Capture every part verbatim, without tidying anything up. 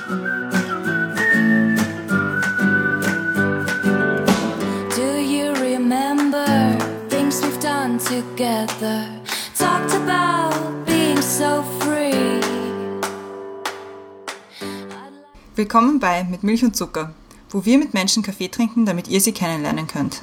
Do you remember things we've done together? Talked about being so free. Willkommen bei Mit Milch und Zucker, wo wir mit Menschen Kaffee trinken, damit ihr sie kennenlernen könnt.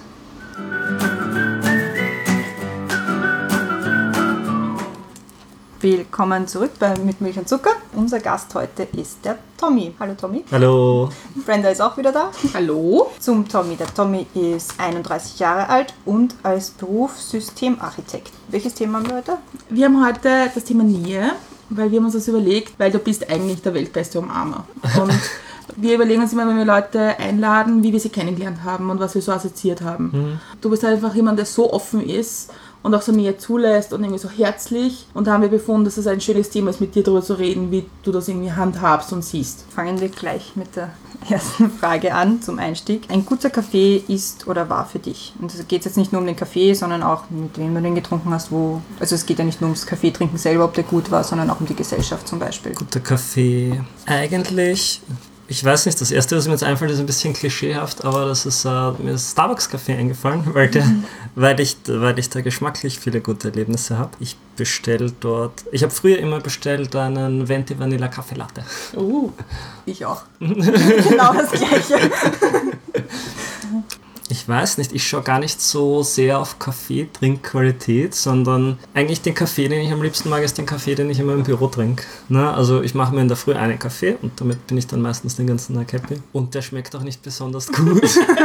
Willkommen zurück bei Mit Milch und Zucker. Unser Gast heute ist der Tommy. Hallo Tommy. Hallo. Brenda ist auch wieder da. Hallo. Zum Tommy. Der Tommy ist einunddreißig Jahre alt und als Beruf Systemarchitekt. Welches Thema haben wir heute? Wir haben heute das Thema Nähe, weil wir haben uns das überlegt, weil du bist eigentlich der weltbeste Umarmer. Und wir überlegen uns immer, wenn wir Leute einladen, wie wir sie kennengelernt haben und was wir so assoziiert haben. Mhm. Du bist einfach jemand, der so offen ist und auch so Nähe zulässt und irgendwie so herzlich. Und da haben wir befunden, dass es ein schönes Thema ist, mit dir darüber zu reden, wie du das irgendwie handhabst und siehst. Fangen wir gleich mit der ersten Frage an, zum Einstieg. Ein guter Kaffee ist oder war für dich? Und es geht jetzt nicht nur um den Kaffee, sondern auch, mit wem du den getrunken hast, wo... Also es geht ja nicht nur ums Kaffeetrinken selber, ob der gut war, sondern auch um die Gesellschaft zum Beispiel. Guter Kaffee. Eigentlich... Ich weiß nicht, das erste, was mir jetzt einfällt, ist ein bisschen klischeehaft, aber das ist, äh, mir ist Starbucks-Kaffee eingefallen, weil, der, mhm. weil, ich, weil ich da geschmacklich viele gute Erlebnisse habe. Ich bestelle dort, ich habe früher immer bestellt einen Venti Vanilla Kaffee Latte. Uh, ich auch. Genau das Gleiche. Ich weiß nicht, ich schaue gar nicht so sehr auf Kaffee-Trinkqualität, sondern eigentlich den Kaffee, den ich am liebsten mag, ist den Kaffee, den ich immer im Büro trinke. Na, also ich mache mir in der Früh einen Kaffee und damit bin ich dann meistens den ganzen Tag happy. Und der schmeckt auch nicht besonders gut.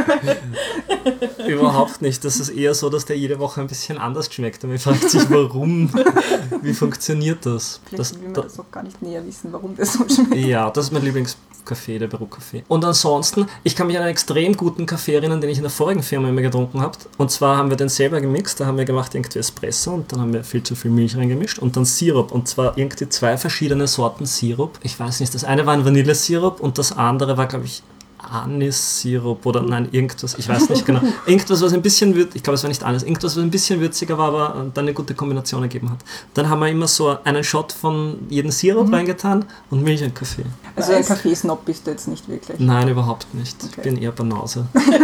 Überhaupt nicht. Das ist eher so, dass der jede Woche ein bisschen anders schmeckt. Und man fragt sich, warum? Wie funktioniert das? Vielleicht das will man da, das auch gar nicht näher wissen, warum das so schmeckt. Ja, das ist mein Lieblingskaffee, der Bürokaffee. Und ansonsten, ich kann mich an einen extrem guten Kaffee erinnern, den ich in der vorigen Firma immer getrunken habe. Und zwar haben wir den selber gemixt, da haben wir gemacht irgendwie Espresso und dann haben wir viel zu viel Milch reingemischt und dann Sirup. Und zwar irgendwie zwei verschiedene Sorten Sirup. Ich weiß nicht, das eine war ein Vanillesirup und das andere war, glaube ich, Anis-Sirup oder nein, irgendwas, ich weiß nicht genau. Irgendwas, was ein bisschen würziger, ich glaube, es war nicht Anis, irgendwas, was ein bisschen würziger war, aber dann eine gute Kombination ergeben hat. Dann haben wir immer so einen Shot von jedem Sirup mhm. reingetan und Milch und Kaffee. Also ein Kaffeesnob bist du jetzt nicht wirklich? Nein, überhaupt nicht. Okay. Ich bin eher Banause.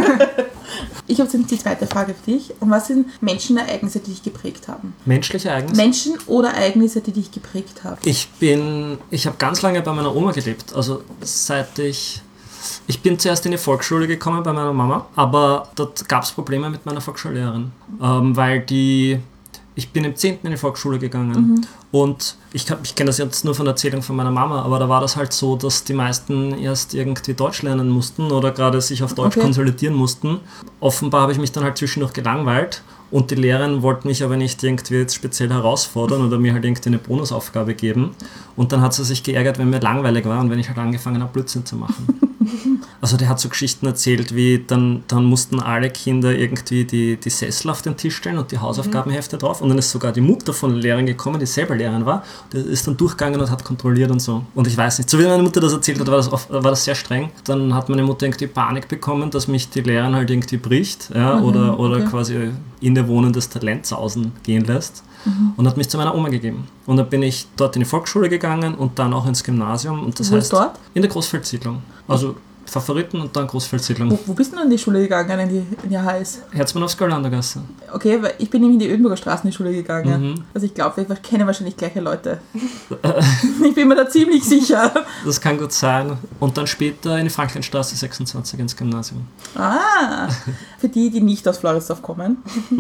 Ich habe jetzt die zweite Frage für dich. Und was sind Menschenereignisse, die dich geprägt haben? Menschliche Ereignisse? Menschen oder Ereignisse, die dich geprägt haben? Ich bin, ich habe ganz lange bei meiner Oma gelebt. Also seit ich... Ich bin zuerst in die Volksschule gekommen bei meiner Mama, aber dort gab es Probleme mit meiner Volksschullehrerin, ähm, weil die, ich bin im zehnten in die Volksschule gegangen mhm. und ich, ich kenne das jetzt nur von der Erzählung von meiner Mama, aber da war das halt so, dass die meisten erst irgendwie Deutsch lernen mussten oder gerade sich auf Deutsch okay. konsolidieren mussten. Offenbar habe ich mich dann halt zwischendurch gelangweilt. Und die Lehrerin wollte mich aber nicht irgendwie jetzt speziell herausfordern oder mir halt irgendwie eine Bonusaufgabe geben. Und dann hat sie sich geärgert, wenn mir langweilig war und wenn ich halt angefangen habe, Blödsinn zu machen. Also der hat so Geschichten erzählt, wie dann, dann mussten alle Kinder irgendwie die, die Sessel auf den Tisch stellen und die Hausaufgabenhefte drauf. Und dann ist sogar die Mutter von der Lehrerin gekommen, die selber Lehrerin war. Die ist dann durchgegangen und hat kontrolliert und so. Und ich weiß nicht, so wie meine Mutter das erzählt hat, war das, oft, war das sehr streng. Dann hat meine Mutter irgendwie Panik bekommen, dass mich die Lehrerin halt irgendwie bricht ja, mhm, oder, oder okay. quasi innewohnendes Talent sausen gehen lässt. Mhm. Und hat mich zu meiner Oma gegeben. Und dann bin ich dort in die Volksschule gegangen und dann auch ins Gymnasium. Und das Wo heißt, ist dort? In der Großfeldsiedlung. Also Favoriten und dann Großfeldsiedlung. Wo, wo bist du denn in die Schule gegangen, in die, in die H S? Herzmann-auf-Skala-Gasse. Okay, weil ich bin nämlich in die Ödenburger Straße in die Schule gegangen. Mhm. Also ich glaube, wir kennen wahrscheinlich gleiche Leute. Ich bin mir da ziemlich sicher. Das kann gut sein. Und dann später in die Frankleinstraße sechsundzwanzig ins Gymnasium. Ah, für die, die nicht aus Floridsdorf kommen.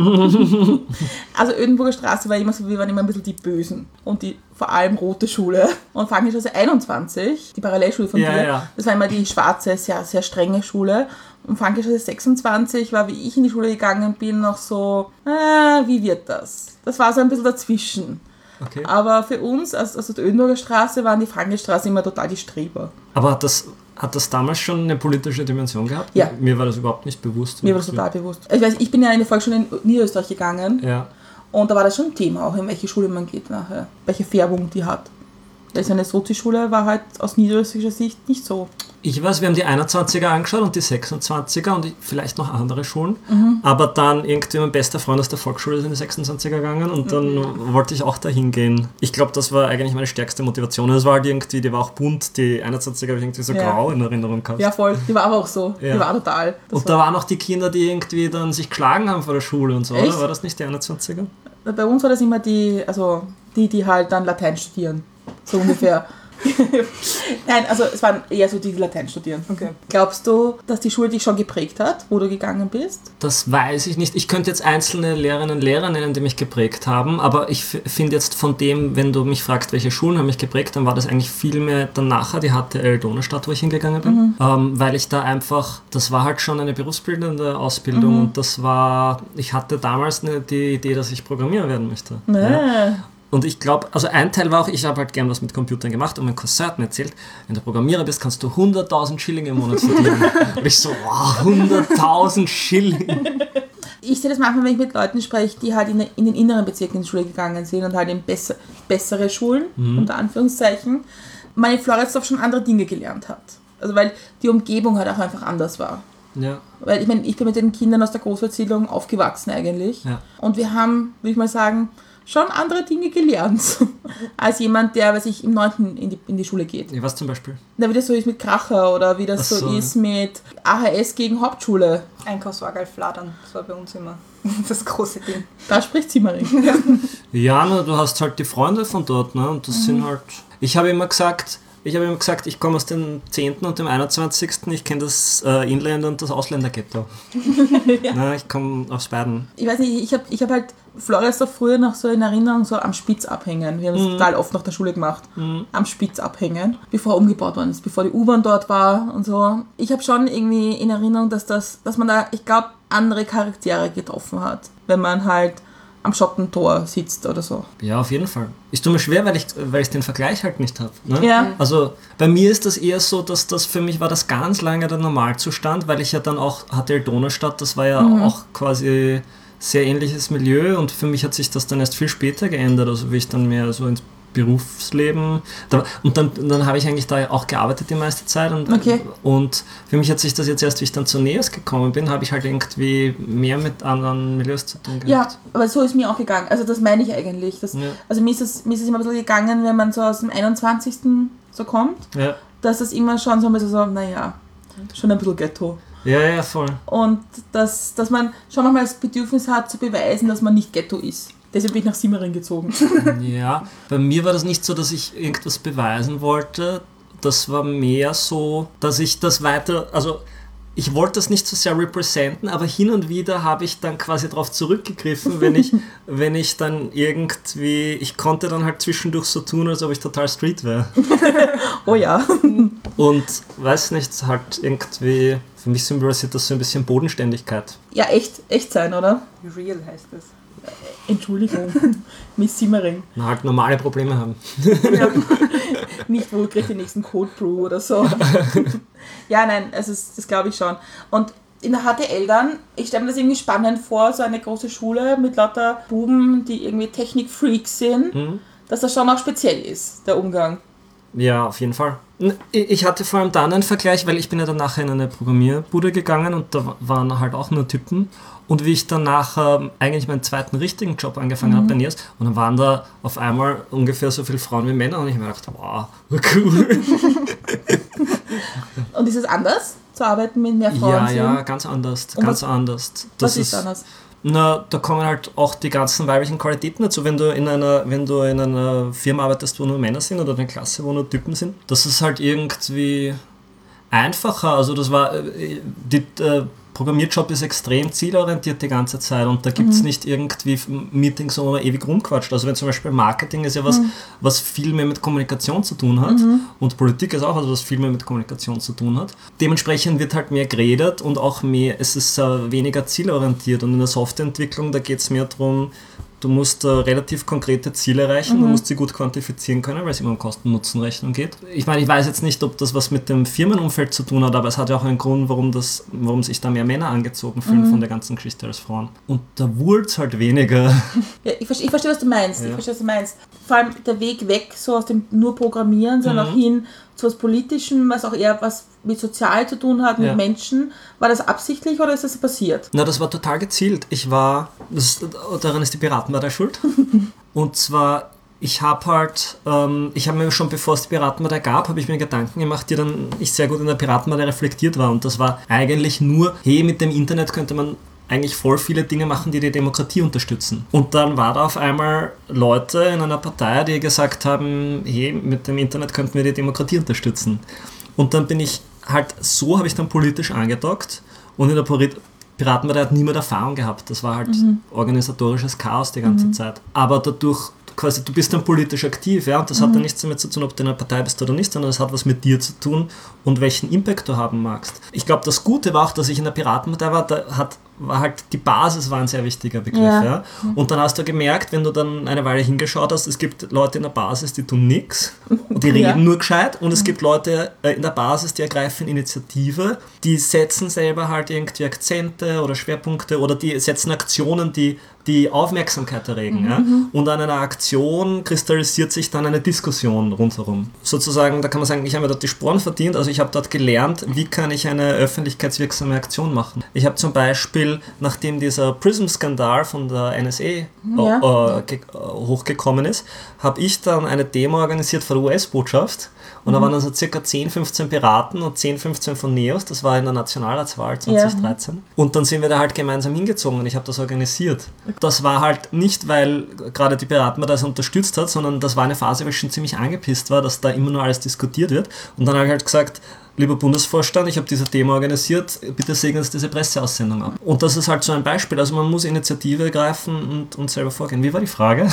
Also Ödenburger Straße war immer so, wir waren immer ein bisschen die Bösen. Und die vor allem rote Schule. Und Frankleinstraße einundzwanzig, die Parallelschule von ja, dir, ja. das war immer die schwarze, sehr, sehr strenge Schule. Und Frankleinstraße sechsundzwanzig war, wie ich in die Schule gegangen bin, noch so, ah, wie wird das? Das war so ein bisschen dazwischen. Okay. Aber für uns, also, also die Ödenburger Straße, waren die Frankleinstraße immer total die Streber. Aber hat das, hat das damals schon eine politische Dimension gehabt? Ja. Mir war das überhaupt nicht bewusst. Mir war das total bewusst. Ich weiß, ich bin ja in die Volksschule in Niederösterreich gegangen. Ja. Und da war das schon ein Thema, auch in welche Schule man geht nachher, welche Färbung die hat. Also eine Sozi-Schule war halt aus niederösterreichischer Sicht nicht so. Ich weiß, wir haben die einundzwanziger angeschaut und die sechsundzwanziger und vielleicht noch andere Schulen. Mhm. Aber dann irgendwie mein bester Freund aus der Volksschule ist in die sechsundzwanziger gegangen und dann mhm. wollte ich auch dahin gehen. Ich glaube, das war eigentlich meine stärkste Motivation. Das war halt irgendwie, die war auch bunt, die einundzwanziger habe ich irgendwie so ja. grau in Erinnerung gehabt. Ja, voll. Die war aber auch so. Ja. Die war total. Das und war da waren auch die Kinder, die irgendwie dann sich geschlagen haben vor der Schule und so, Echt? Oder? War das nicht die einundzwanziger? Bei uns war das immer die, also die, die halt dann Latein studieren. So ungefähr. Nein, also es waren eher so die, die Latein studieren. Okay. Glaubst du, dass die Schule dich schon geprägt hat, wo du gegangen bist? Das weiß ich nicht. Ich könnte jetzt einzelne Lehrerinnen und Lehrer nennen, die mich geprägt haben, aber ich f- finde jetzt von dem, wenn du mich fragst, welche Schulen haben mich geprägt, dann war das eigentlich viel mehr dann nachher die H T L Donaustadt, wo ich hingegangen bin, mhm. ähm, weil ich da einfach, das war halt schon eine berufsbildende Ausbildung mhm. und das war, ich hatte damals eine, die Idee, dass ich Programmierer werden möchte. Nee. Ja. Und ich glaube, also ein Teil war auch, ich habe halt gern was mit Computern gemacht und mein Cousin hat mir erzählt, wenn du Programmierer bist, kannst du hunderttausend Schilling im Monat verdienen. Und ich so, wow, hunderttausend Schilling. Ich sehe das manchmal, wenn ich mit Leuten spreche, die halt in, in den inneren Bezirken in die Schule gegangen sind und halt in besser, bessere Schulen, mhm. unter Anführungszeichen, man in Floridsdorf schon andere Dinge gelernt hat. Also weil die Umgebung halt auch einfach anders war. Ja. Weil ich meine, ich bin mit den Kindern aus der Großwaldsiedlung aufgewachsen eigentlich. Ja. Und wir haben, würde ich mal sagen, schon andere Dinge gelernt, als jemand, der, weiß ich, im neunten in die, in die Schule geht. Ja, was zum Beispiel? Na, wie das so ist mit Kracher oder wie das so, so ist mit A H S gegen Hauptschule. Einkaufswagen fladern, das war bei uns immer das große Ding. Da spricht Simmering. Ja, na, du hast halt die Freunde von dort, ne? Und das mhm. sind halt... Ich habe immer gesagt... Ich habe immer gesagt, ich komme aus dem zehnten und dem einundzwanzigsten Ich kenne das äh, Inländer- und das Ausländerghetto. ja. Na, ich komme aus beiden. Ich weiß nicht, ich habe ich hab halt Floridsdorf früher noch so in Erinnerung, so am Spitz abhängen. Wir haben das mhm. total oft nach der Schule gemacht. Mhm. Am Spitz abhängen, bevor er umgebaut worden ist, bevor die U-Bahn dort war und so. Ich habe schon irgendwie in Erinnerung, dass, das, dass man da, ich glaube, andere Charaktere getroffen hat, wenn man halt am Schottentor sitzt oder so. Ja, auf jeden Fall. Ich tue mir schwer, weil ich, weil ich den Vergleich halt nicht habe. Ne? Ja. Also bei mir ist das eher so, dass das für mich war das ganz lange der Normalzustand, weil ich ja dann auch H T L Donaustadt, das war ja mhm. auch quasi sehr ähnliches Milieu und für mich hat sich das dann erst viel später geändert, also wie ich dann mehr so ins Berufsleben. Da, und dann, dann habe ich eigentlich da auch gearbeitet die meiste Zeit. Und, okay. und für mich hat sich das jetzt erst, wie ich dann zu Neos gekommen bin, habe ich halt irgendwie mehr mit anderen Milieus zu tun gehabt. Ja, aber so ist mir auch gegangen. Also das meine ich eigentlich. Das, ja. Also mir ist, es, mir ist es immer ein bisschen gegangen, wenn man so aus dem einundzwanzigsten so kommt, ja. dass das immer schon so ein bisschen so, naja, schon ein bisschen Ghetto. Ja, ja, voll. Und dass, dass man schon manchmal das Bedürfnis hat, zu beweisen, dass man nicht Ghetto ist. Deshalb bin ich nach Simmering gezogen. Ja, bei mir war das nicht so, dass ich irgendwas beweisen wollte. Das war mehr so, dass ich das weiter, also ich wollte das nicht so sehr representen, aber hin und wieder habe ich dann quasi darauf zurückgegriffen, wenn ich, wenn ich dann irgendwie, ich konnte dann halt zwischendurch so tun, als ob ich total Street wäre. Oh ja. Und weiß nicht, halt irgendwie, für mich symbolisiert das so ein bisschen Bodenständigkeit. Ja, echt, echt sein, oder? Real heißt das. Entschuldigung, Miss Simmering. Na, halt normale Probleme haben. Ja. Nicht, wo kriegt den nächsten Code Brew oder so. Ja, nein, also das, das glaube ich schon. Und in der H T L dann, ich stelle mir das irgendwie spannend vor, so eine große Schule mit lauter Buben, die irgendwie Technik-Freaks sind, mhm. dass das schon auch speziell ist, der Umgang. Ja, auf jeden Fall. Ich hatte vor allem dann einen Vergleich, weil ich bin ja dann nachher in eine Programmierbude gegangen und da waren halt auch nur Typen. Und wie ich dann nachher eigentlich meinen zweiten richtigen Job angefangen mhm. habe bei Neos, und dann waren da auf einmal ungefähr so viele Frauen wie Männer und ich mir gedacht, wow, cool. Und ist es anders, zu arbeiten mit mehr Frauen? Ja, ja, ganz anders, und ganz was, anders. Das was ist, ist anders? Na, da kommen halt auch die ganzen weiblichen Qualitäten dazu, wenn du in einer, wenn du in einer Firma arbeitest, wo nur Männer sind oder in einer Klasse, wo nur Typen sind. Das ist halt irgendwie einfacher, also das war, die, der Programmierjob ist extrem zielorientiert die ganze Zeit und da gibt es mhm. nicht irgendwie Meetings, wo man ewig rumquatscht. Also wenn zum Beispiel Marketing ist ja was, mhm. was viel mehr mit Kommunikation zu tun hat mhm. und Politik ist auch was, was viel mehr mit Kommunikation zu tun hat. Dementsprechend wird halt mehr geredet und auch mehr, es ist uh, weniger zielorientiert und in der Softwareentwicklung, da geht es mehr darum, du musst uh, relativ konkrete Ziele erreichen, mhm. du musst sie gut quantifizieren können, weil es immer um Kosten-Nutzen-Rechnung geht. Ich meine, ich weiß jetzt nicht, ob das was mit dem Firmenumfeld zu tun hat, aber es hat ja auch einen Grund, warum, das, warum sich da mehr Männer angezogen fühlen mhm. von der ganzen Geschichte als Frauen. Und da wurde es halt weniger. Ja, ich verstehe, ich verstehe, was du meinst. Ja. Ich verstehe, was du meinst. Vor allem der Weg weg so aus dem nur Programmieren, sondern mhm. auch hin zu was Politischem, was auch eher was mit sozial zu tun hat, mit Ja. Menschen. War das absichtlich oder ist das passiert? Na, das war total gezielt. Ich war, das, daran ist die Piratenpartei schuld. Und zwar, ich habe halt, ähm, ich habe mir schon, bevor es die Piratenpartei gab, habe ich mir Gedanken gemacht, die dann ich sehr gut in der Piratenpartei reflektiert war. Und das war eigentlich nur, hey, mit dem Internet könnte man eigentlich voll viele Dinge machen, die die Demokratie unterstützen. Und dann war da auf einmal Leute in einer Partei, die gesagt haben, hey, mit dem Internet könnten wir die Demokratie unterstützen. Und dann bin ich halt, so habe ich dann politisch angedockt und in der Polit- Piratenpartei hat niemand Erfahrung gehabt. Das war halt mhm. organisatorisches Chaos die ganze mhm. Zeit. Aber dadurch, quasi, du bist dann politisch aktiv, ja, und das mhm. hat dann nichts damit zu tun, ob du in einer Partei bist oder nicht, sondern das hat was mit dir zu tun und welchen Impact du haben magst. Ich glaube, das Gute war auch, dass ich in der Piratenpartei war, da hat war halt, die Basis war ein sehr wichtiger Begriff. Ja. Ja. Und dann hast du gemerkt, wenn du dann eine Weile hingeschaut hast, es gibt Leute in der Basis, die tun nichts, die reden ja. nur gescheit, und es gibt Leute in der Basis, die ergreifen Initiative, die setzen selber halt irgendwie Akzente oder Schwerpunkte oder die setzen Aktionen, die die Aufmerksamkeit erregen. Mhm. Ja? Und an einer Aktion kristallisiert sich dann eine Diskussion rundherum. Sozusagen, da kann man sagen, ich habe mir dort die Sporen verdient, also ich habe dort gelernt, wie kann ich eine öffentlichkeitswirksame Aktion machen. Ich habe zum Beispiel, nachdem dieser Prism-Skandal von der N S A ja. äh, ge- äh, hochgekommen ist, habe ich dann eine Demo organisiert vor der U S-Botschaft. Und mhm. da waren dann so circa zehn, fünfzehn Piraten und zehn, fünfzehn von Neos, das war in der Nationalratswahl zwanzig dreizehn. Ja. Und dann sind wir da halt gemeinsam hingezogen und ich habe das organisiert. Das war halt nicht, weil gerade die Piraten das unterstützt hat, sondern das war eine Phase, wo ich schon ziemlich angepisst war, dass da immer nur alles diskutiert wird. Und dann habe ich halt gesagt, lieber Bundesvorstand, ich habe diese Demo organisiert, bitte segnen Sie diese Presseaussendung ab. Und das ist halt so ein Beispiel, also man muss Initiative ergreifen und, und selber vorgehen. Wie war die Frage?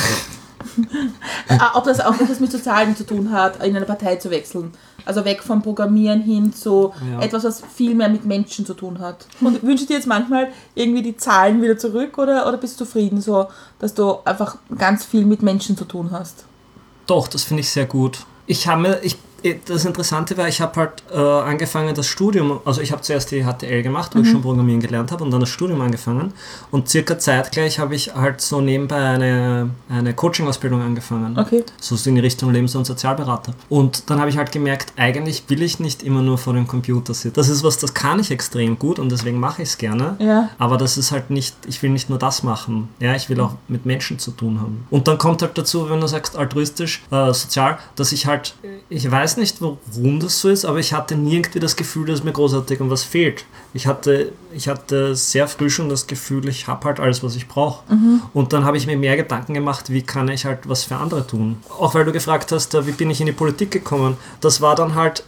Ob das auch etwas mit Sozialen zu tun hat, in eine Partei zu wechseln. Also weg vom Programmieren hin zu ja. etwas, was viel mehr mit Menschen zu tun hat. Und wünschst du dir jetzt manchmal irgendwie die Zahlen wieder zurück oder, oder bist du zufrieden, so, dass du einfach ganz viel mit Menschen zu tun hast? Doch, das finde ich sehr gut. Ich habe mir, ich Das Interessante war, ich habe halt äh, angefangen das Studium, also ich habe zuerst die H T L gemacht, wo mhm. ich schon Programmieren gelernt habe, und dann das Studium angefangen, und circa zeitgleich habe ich halt so nebenbei eine, eine Coaching-Ausbildung angefangen, okay. so in die Richtung Lebens- und Sozialberater. Und dann habe ich halt gemerkt, eigentlich will ich nicht immer nur vor dem Computer sitzen. Das ist was, das kann ich extrem gut und deswegen mache ich es gerne, ja. aber das ist halt nicht, ich will nicht nur das machen, ja, ich will auch mit Menschen zu tun haben. Und dann kommt halt dazu, wenn du sagst altruistisch, äh, sozial, dass ich halt, ich weiß nicht, warum das so ist, aber ich hatte nie irgendwie das Gefühl, dass mir großartig um was fehlt. Ich hatte, ich hatte sehr früh schon das Gefühl, ich habe halt alles, was ich brauche. Mhm. Und dann habe ich mir mehr Gedanken gemacht, wie kann ich halt was für andere tun. Auch weil du gefragt hast, wie bin ich in die Politik gekommen. Das war dann halt,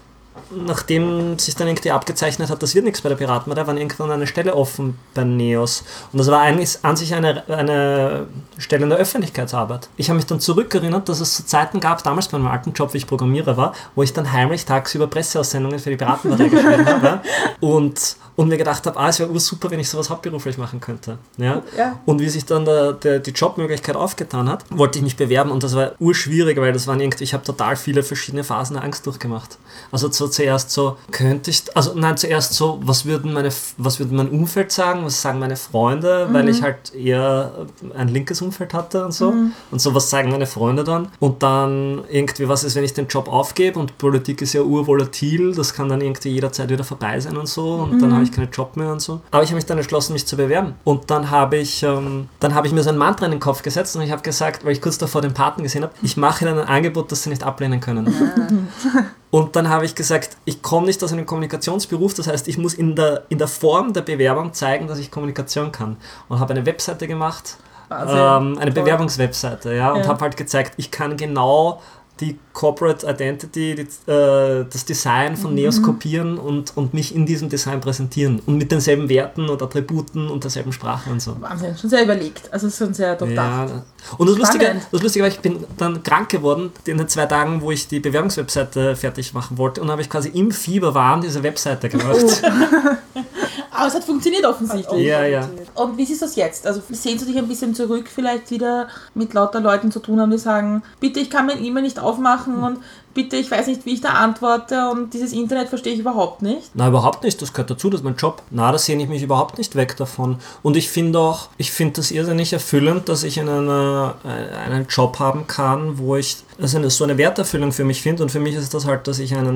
nachdem sich dann irgendwie abgezeichnet hat, das wird nichts bei der Piratenpartei, da war irgendwann eine Stelle offen bei Neos. Und das war eigentlich an sich eine, eine Stelle in der Öffentlichkeitsarbeit. Ich habe mich dann zurückerinnert, dass es so Zeiten gab, damals bei meinem alten Job, wie ich Programmierer war, wo ich dann heimlich tagsüber Presseaussendungen für die Piratenpartei geschrieben habe und, und mir gedacht habe, ah, es wäre super, wenn ich sowas hauptberuflich machen könnte. Ja? Ja. Und wie sich dann der, der, die Jobmöglichkeit aufgetan hat, wollte ich mich bewerben, und das war urschwierig, weil das waren irgendwie, ich habe total viele verschiedene Phasen der Angst durchgemacht. Also so zuerst so, könnte ich, also nein, zuerst so, was würden meine, was würde mein Umfeld sagen, was sagen meine Freunde, mhm. weil ich halt eher ein linkes Umfeld hatte und so. Mhm. Und so, was sagen meine Freunde dann? Und dann irgendwie, was ist, wenn ich den Job aufgebe, und Politik ist ja urvolatil, das kann dann irgendwie jederzeit wieder vorbei sein und so, und mhm. dann habe ich keinen Job mehr und so. Aber ich habe mich dann entschlossen, mich zu bewerben. Und dann habe ich, ähm, dann habe ich mir so ein Mantra in den Kopf gesetzt, und ich habe gesagt, weil ich kurz davor den Paten gesehen habe, ich mache ihnen ein Angebot, das sie nicht ablehnen können. Ja. Und dann habe ich gesagt, ich komme nicht aus einem Kommunikationsberuf, das heißt, ich muss in der, in der Form der Bewerbung zeigen, dass ich Kommunikation kann. Und habe eine Webseite gemacht, ähm, eine Toll. Bewerbungswebseite, ja, und ja. habe halt gezeigt, ich kann genau die Corporate Identity, die, äh, das Design von Neos mhm. kopieren und, und mich in diesem Design präsentieren. Und mit denselben Werten und Attributen und derselben Sprache und so. Wahnsinn, schon sehr überlegt. Also schon sehr durchdacht. Ja. Und das Lustige, das Lustige war, ich bin dann krank geworden in den zwei Tagen, wo ich die Bewerbungswebseite fertig machen wollte, und habe ich quasi im Fieberwahn diese Webseite gemacht. Oh. Aber es hat funktioniert offensichtlich. Ja, ja. Und wie ist das jetzt? Also sehnst du dich ein bisschen zurück, vielleicht wieder mit lauter Leuten zu tun haben, die sagen, bitte, ich kann mein E-Mail nicht aufmachen und bitte, ich weiß nicht, wie ich da antworte und dieses Internet verstehe ich überhaupt nicht? Na, überhaupt nicht. Das gehört dazu, das ist mein Job. Na, da sehne ich mich überhaupt nicht weg davon. Und ich finde auch, ich finde das irrsinnig erfüllend, dass ich in einer, äh, einen Job haben kann, wo ich also eine, so eine Werterfüllung für mich finde. Und für mich ist das halt, dass ich einen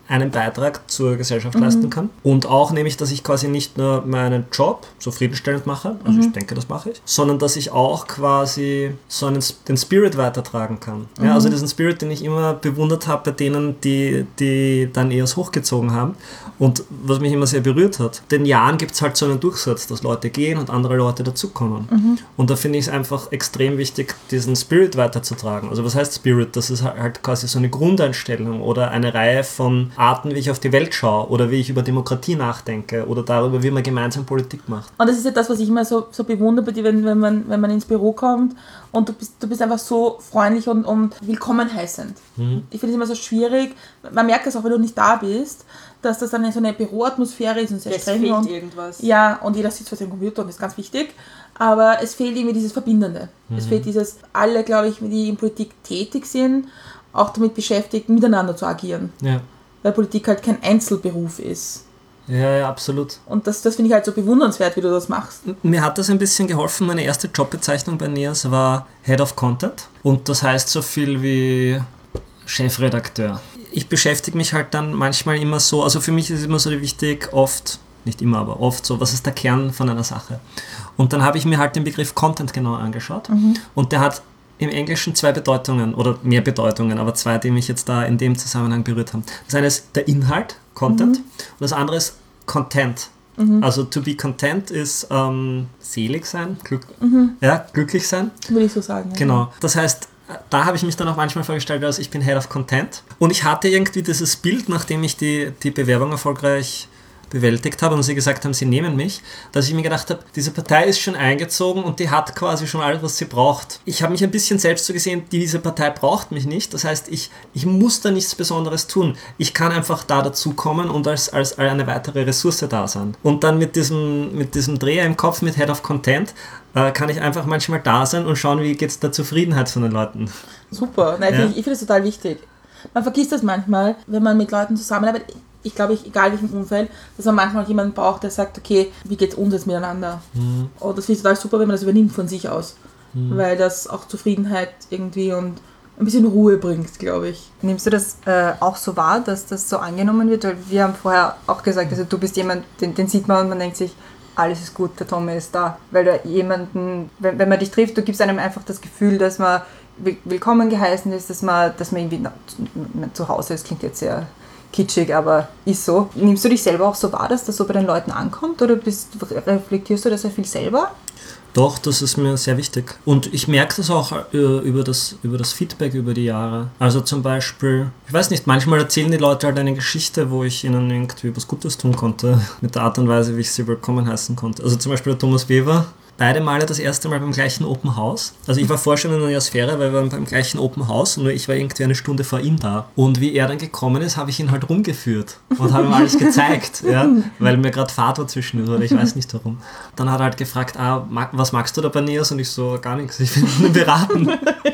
einen Beitrag zur Gesellschaft mhm. leisten kann. Und auch nämlich, dass ich quasi nicht nur meinen Job zufriedenstellend mache, also mhm. ich denke, das mache ich, sondern dass ich auch quasi so einen, den Spirit weitertragen kann. Mhm. Ja, also diesen Spirit, den ich immer bewundert habe bei denen, die, die dann eher hochgezogen haben und was mich immer sehr berührt hat. Den Jahren gibt es halt so einen Durchsatz, dass Leute gehen und andere Leute dazukommen. Mhm. Und da finde ich es einfach extrem wichtig, diesen Spirit weiterzutragen. Also was heißt Spirit? Das ist halt quasi so eine Grundeinstellung oder eine Reihe von Arten, wie ich auf die Welt schaue oder wie ich über Demokratie nachdenke oder darüber, wie man gemeinsam Politik macht. Und das ist ja das, was ich immer so, so bewundere bei dir, wenn, wenn, man, wenn man ins Büro kommt und du bist, du bist einfach so freundlich und, und willkommen heißend. Mhm. Ich finde es immer so schwierig, man merkt das auch, wenn du nicht da bist, dass das dann so eine Büroatmosphäre ist und sehr es streng. fehlt und, irgendwas. Ja, und jeder sitzt vor seinem Computer und das ist ganz wichtig. Aber es fehlt irgendwie dieses Verbindende. Mhm. Es fehlt dieses, alle, glaube ich, die in Politik tätig sind, auch damit beschäftigt, miteinander zu agieren. Ja. Weil Politik halt kein Einzelberuf ist. Ja, ja, absolut. Und das, das finde ich halt so bewundernswert, wie du das machst. Mir hat das ein bisschen geholfen. Meine erste Jobbezeichnung bei N E A S war Head of Content. Und das heißt so viel wie Chefredakteur. Ich beschäftige mich halt dann manchmal immer so, also für mich ist es immer so wichtig, oft, nicht immer, aber oft so, was ist der Kern von einer Sache? Und dann habe ich mir halt den Begriff Content genau angeschaut. Mhm. Und der hat im Englischen zwei Bedeutungen oder mehr Bedeutungen, aber zwei, die mich jetzt da in dem Zusammenhang berührt haben. Das eine ist der Inhalt, Content, mhm. und das andere ist Content. Mhm. Also to be content ist ähm, selig sein, glück, mhm. ja, glücklich sein. Würde ich so sagen. Ja. Genau. Das heißt, da habe ich mich dann auch manchmal vorgestellt, als ich bin Head of Content. Und ich hatte irgendwie dieses Bild, nachdem ich die, die Bewerbung erfolgreich bewältigt habe und sie gesagt haben, sie nehmen mich, dass ich mir gedacht habe, diese Partei ist schon eingezogen und die hat quasi schon alles, was sie braucht. Ich habe mich ein bisschen selbst so gesehen, diese Partei braucht mich nicht. Das heißt, ich, ich muss da nichts Besonderes tun. Ich kann einfach da dazukommen und als, als eine weitere Ressource da sein. Und dann mit diesem, mit diesem Dreher im Kopf, mit Head of Content, äh, kann ich einfach manchmal da sein und schauen, wie geht es der Zufriedenheit von den Leuten. Super. Nein, ja. Ich, ich finde das total wichtig. Man vergisst das manchmal, wenn man mit Leuten zusammenarbeitet. Ich glaube, ich, egal welchem Umfeld, dass man manchmal jemanden braucht, der sagt, okay, wie geht es uns jetzt miteinander? Mhm. Und das finde ich total super, wenn man das übernimmt von sich aus. Mhm. Weil das auch Zufriedenheit irgendwie und ein bisschen Ruhe bringt, glaube ich. Nimmst du das äh, auch so wahr, dass das so angenommen wird? Weil wir haben vorher auch gesagt, also du bist jemand, den, den sieht man und man denkt sich, alles ist gut, der Tommy ist da. Weil du jemanden, wenn, wenn man dich trifft, du gibst einem einfach das Gefühl, dass man willkommen geheißen ist, dass man, dass man irgendwie na, zu Hause ist, klingt jetzt sehr kitschig, aber ist so. Nimmst du dich selber auch so wahr, dass das so bei den Leuten ankommt oder bist, reflektierst du das sehr viel selber? Doch, das ist mir sehr wichtig. Und ich merke das auch äh, über, das, über das Feedback über die Jahre. Also zum Beispiel, ich weiß nicht, manchmal erzählen die Leute halt eine Geschichte, wo ich ihnen irgendwie was Gutes tun konnte, mit der Art und Weise, wie ich sie willkommen heißen konnte. Also zum Beispiel der Thomas Weber, beide Male das erste Mal beim gleichen Open House. Also ich war vorher schon in der Neosphäre, weil wir waren beim gleichen Open House, nur ich war irgendwie eine Stunde vor ihm da. Und wie er dann gekommen ist, habe ich ihn halt rumgeführt und habe ihm alles gezeigt, ja, weil mir gerade Fahrt war zwischen uns, oder ich weiß nicht warum. Dann hat er halt gefragt, ah, was magst du da bei Neos? Und ich so, gar nichts, ich will nur beraten.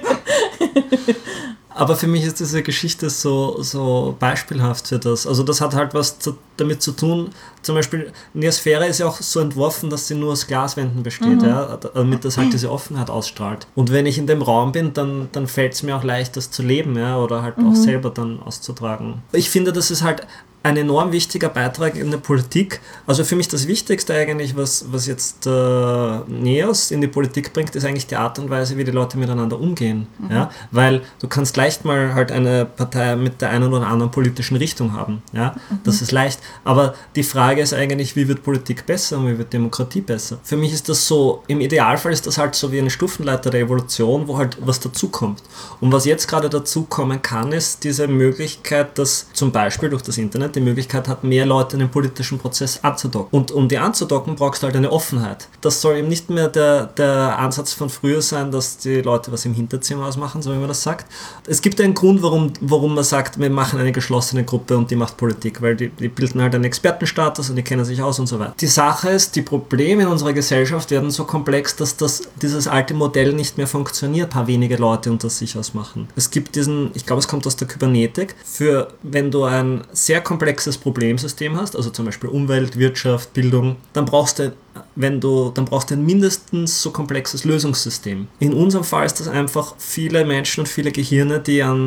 Aber für mich ist diese Geschichte so, so beispielhaft für das. Also das hat halt was zu, damit zu tun. Zum Beispiel, Neosphäre ist ja auch so entworfen, dass sie nur aus Glaswänden besteht, mhm. ja, damit das halt diese Offenheit ausstrahlt. Und wenn ich in dem Raum bin, dann, dann fällt es mir auch leicht, das zu leben, ja, oder halt mhm. auch selber dann auszutragen. Ich finde, das ist halt ein enorm wichtiger Beitrag in der Politik. Also für mich das Wichtigste eigentlich, was, was jetzt äh, Neos in die Politik bringt, ist eigentlich die Art und Weise, wie die Leute miteinander umgehen. Mhm. Ja? Weil du kannst leicht mal halt eine Partei mit der einen oder anderen politischen Richtung haben. Ja? Mhm. Das ist leicht. Aber die Frage ist eigentlich, wie wird Politik besser und wie wird Demokratie besser? Für mich ist das so, im Idealfall ist das halt so wie eine Stufenleiter der Evolution, wo halt was dazukommt. Und was jetzt gerade dazukommen kann, ist diese Möglichkeit, dass zum Beispiel durch das Internet die Möglichkeit hat, mehr Leute in den politischen Prozess anzudocken. Und um die anzudocken, brauchst du halt eine Offenheit. Das soll eben nicht mehr der, der Ansatz von früher sein, dass die Leute was im Hinterzimmer ausmachen, so wie man das sagt. Es gibt einen Grund, warum, warum man sagt, wir machen eine geschlossene Gruppe und die macht Politik, weil die, die bilden halt einen Expertenstatus und die kennen sich aus und so weiter. Die Sache ist, die Probleme in unserer Gesellschaft werden so komplex, dass das, dieses alte Modell nicht mehr funktioniert, ein paar wenige Leute unter sich ausmachen. Es gibt diesen, ich glaube, es kommt aus der Kybernetik, für wenn du ein sehr komplexes Problemsystem hast, also zum Beispiel Umwelt, Wirtschaft, Bildung, dann brauchst du, wenn du, dann brauchst du ein mindestens so komplexes Lösungssystem. In unserem Fall ist das einfach viele Menschen und viele Gehirne, die an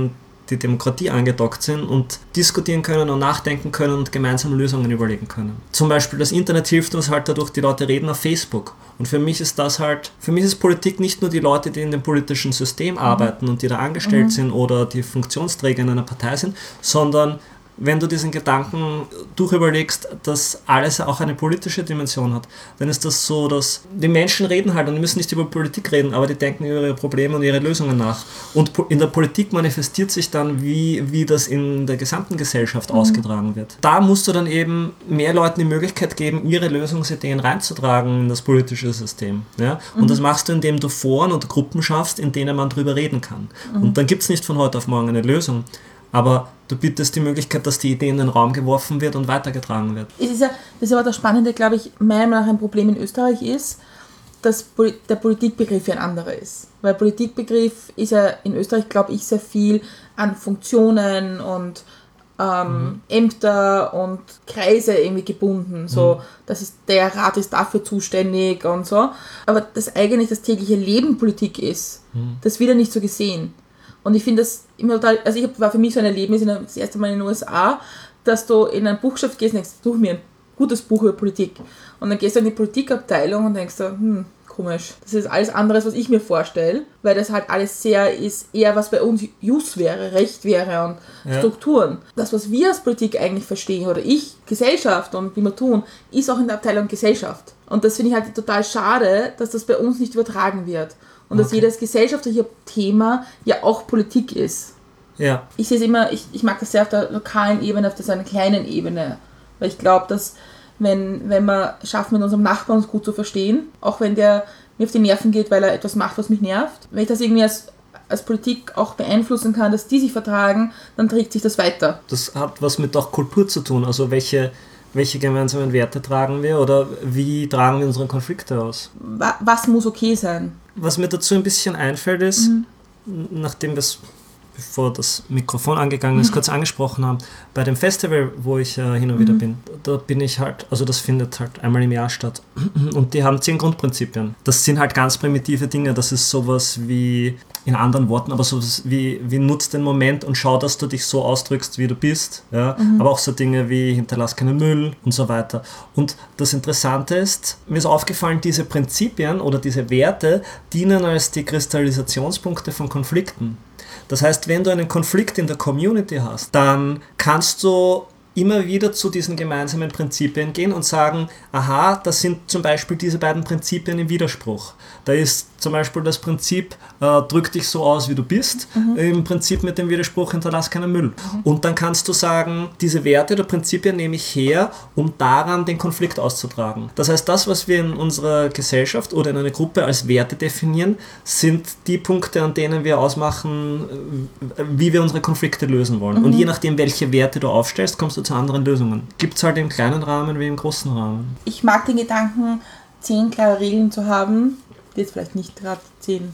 die Demokratie angedockt sind und diskutieren können und nachdenken können und gemeinsam Lösungen überlegen können. Zum Beispiel das Internet hilft uns halt dadurch, die Leute reden auf Facebook. Und für mich ist das halt, für mich ist Politik nicht nur die Leute, die in dem politischen System mhm. arbeiten und die da angestellt mhm. sind oder die Funktionsträger in einer Partei sind, sondern wenn du diesen Gedanken durchüberlegst, dass alles auch eine politische Dimension hat, dann ist das so, dass die Menschen reden halt und die müssen nicht über Politik reden, aber die denken über ihre Probleme und ihre Lösungen nach. Und in der Politik manifestiert sich dann, wie, wie das in der gesamten Gesellschaft mhm. ausgetragen wird. Da musst du dann eben mehr Leuten die Möglichkeit geben, ihre Lösungsideen reinzutragen in das politische System. Ja? Und mhm. das machst du, indem du Foren und Gruppen schaffst, in denen man drüber reden kann. Mhm. Und dann gibt es nicht von heute auf morgen eine Lösung. Aber du bietest die Möglichkeit, dass die Idee in den Raum geworfen wird und weitergetragen wird. Es ist ja, das ist aber das Spannende, glaube ich, meiner Meinung nach ein Problem in Österreich ist, dass der Politikbegriff ja ein anderer ist. Weil Politikbegriff ist ja in Österreich, glaube ich, sehr viel an Funktionen und ähm, mhm. Ämter und Kreise irgendwie gebunden. So, mhm. das ist, der Rat ist dafür zuständig und so. Aber dass eigentlich das tägliche Leben Politik ist, mhm. das wird ja nicht so gesehen. Und ich finde das immer total, also ich war für mich so ein Erlebnis, das erste Mal in den U S A, dass du in ein Buchgeschäft gehst und denkst, such mir ein gutes Buch über Politik. Und dann gehst du in die Politikabteilung und denkst so, hm, komisch. Das ist alles anderes, was ich mir vorstelle, weil das halt alles sehr ist, eher was bei uns Jus wäre, Recht wäre und ja. Strukturen. Das, was wir als Politik eigentlich verstehen, oder ich, Gesellschaft und wie wir tun, ist auch in der Abteilung Gesellschaft. Und das finde ich halt total schade, dass das bei uns nicht übertragen wird. Und dass okay. jedes gesellschaftliche Thema ja auch Politik ist. Ja. Ich sehe es immer, ich, ich mag das sehr auf der lokalen Ebene, auf der so einer kleinen Ebene. Weil ich glaube, dass wenn, wenn wir schaffen, mit unserem Nachbarn uns gut zu verstehen, auch wenn der mir auf die Nerven geht, weil er etwas macht, was mich nervt, wenn ich das irgendwie als, als Politik auch beeinflussen kann, dass die sich vertragen, dann trägt sich das weiter. Das hat was mit auch Kultur zu tun, also welche... Welche gemeinsamen Werte tragen wir oder wie tragen wir unsere Konflikte aus? Was muss okay sein? Was mir dazu ein bisschen einfällt ist, mhm. nachdem wir es, bevor das Mikrofon angegangen ist, mhm. kurz angesprochen haben, bei dem Festival, wo ich äh, hin und wieder mhm. bin, da bin ich halt, also das findet halt einmal im Jahr statt und die haben zehn Grundprinzipien. Das sind halt ganz primitive Dinge, das ist sowas wie, in anderen Worten, aber sowas wie, wie nutz den Moment und schau, dass du dich so ausdrückst, wie du bist, ja? Mhm. Aber auch so Dinge wie hinterlass keinen Müll und so weiter. Und das Interessante ist, mir ist aufgefallen, diese Prinzipien oder diese Werte dienen als die Kristallisationspunkte von Konflikten. Das heißt, wenn du einen Konflikt in der Community hast, dann kannst du immer wieder zu diesen gemeinsamen Prinzipien gehen und sagen, aha, das sind zum Beispiel diese beiden Prinzipien im Widerspruch. Da ist zum Beispiel das Prinzip, äh, drück dich so aus, wie du bist, mhm. im Prinzip mit dem Widerspruch, hinterlass keinen Müll. Mhm. Und dann kannst du sagen, diese Werte oder Prinzipien nehme ich her, um daran den Konflikt auszutragen. Das heißt, das, was wir in unserer Gesellschaft oder in einer Gruppe als Werte definieren, sind die Punkte, an denen wir ausmachen, wie wir unsere Konflikte lösen wollen. Mhm. Und je nachdem, welche Werte du aufstellst, kommst du zu anderen Lösungen. Gibt es halt im kleinen Rahmen wie im großen Rahmen. Ich mag den Gedanken, zehn klare Regeln zu haben, die jetzt vielleicht nicht gerade zehn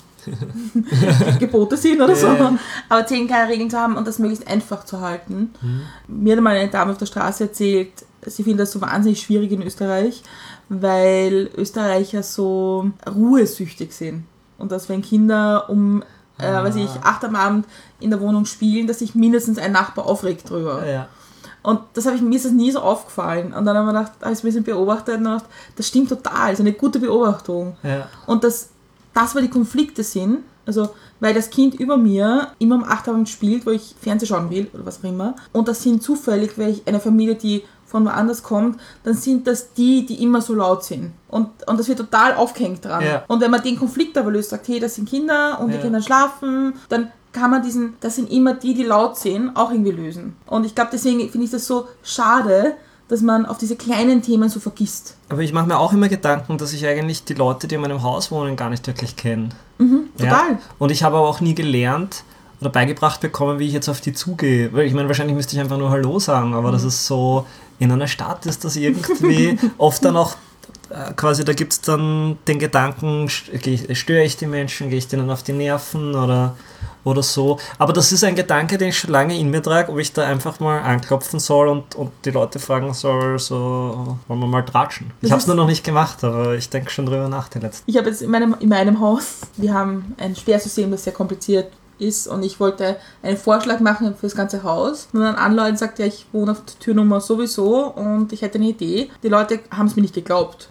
Gebote sind oder so, yeah. aber zehn klare Regeln zu haben und das möglichst einfach zu halten. Mhm. Mir hat mal eine Dame auf der Straße erzählt, sie findet das so wahnsinnig schwierig in Österreich, weil Österreicher so ruhesüchtig sind. Und dass wenn Kinder um ah. äh, weiß ich, acht am Abend in der Wohnung spielen, dass sich mindestens ein Nachbar aufregt drüber. Ja. Und das habe ich, mir ist das nie so aufgefallen. Und dann habe ich mir gedacht, habe ich es ein bisschen beobachtet und gedacht, das stimmt total, das ist eine gute Beobachtung. Ja. Und das, das, weil die Konflikte sind, also weil das Kind über mir immer um acht Abend spielt, wo ich Fernsehen schauen will oder was auch immer. Und das sind zufällig, weil ich eine Familie, die von woanders kommt, dann sind das die, die immer so laut sind. Und, und das wird total aufgehängt dran. Ja. Und wenn man den Konflikt aber löst, sagt, hey, das sind Kinder und ja. die Kinder schlafen, dann kann man diesen, das sind immer die, die laut sind, auch irgendwie lösen. Und ich glaube, deswegen finde ich das so schade, dass man auf diese kleinen Themen so vergisst. Aber ich mache mir auch immer Gedanken, dass ich eigentlich die Leute, die in meinem Haus wohnen, gar nicht wirklich kenne. Mhm, total. Ja? Und ich habe aber auch nie gelernt oder beigebracht bekommen, wie ich jetzt auf die zugehe. Weil ich meine, wahrscheinlich müsste ich einfach nur Hallo sagen, aber mhm. das ist so, in einer Stadt ist das irgendwie oft dann auch quasi, da gibt es dann den Gedanken, störe ich die Menschen, gehe ich denen auf die Nerven oder, oder so. Aber das ist ein Gedanke, den ich schon lange in mir trage, ob ich da einfach mal anklopfen soll und, und die Leute fragen soll, so, wollen wir mal tratschen. Ich habe es nur noch nicht gemacht, aber ich denke schon drüber nach die letzten. Ich habe jetzt in meinem, in meinem Haus, wir haben ein Sperrsystem, das sehr kompliziert ist und ich wollte einen Vorschlag machen für das ganze Haus und dann anläuten sagt, ja, ich wohne auf der Türnummer sowieso und ich hätte eine Idee. Die Leute haben es mir nicht geglaubt.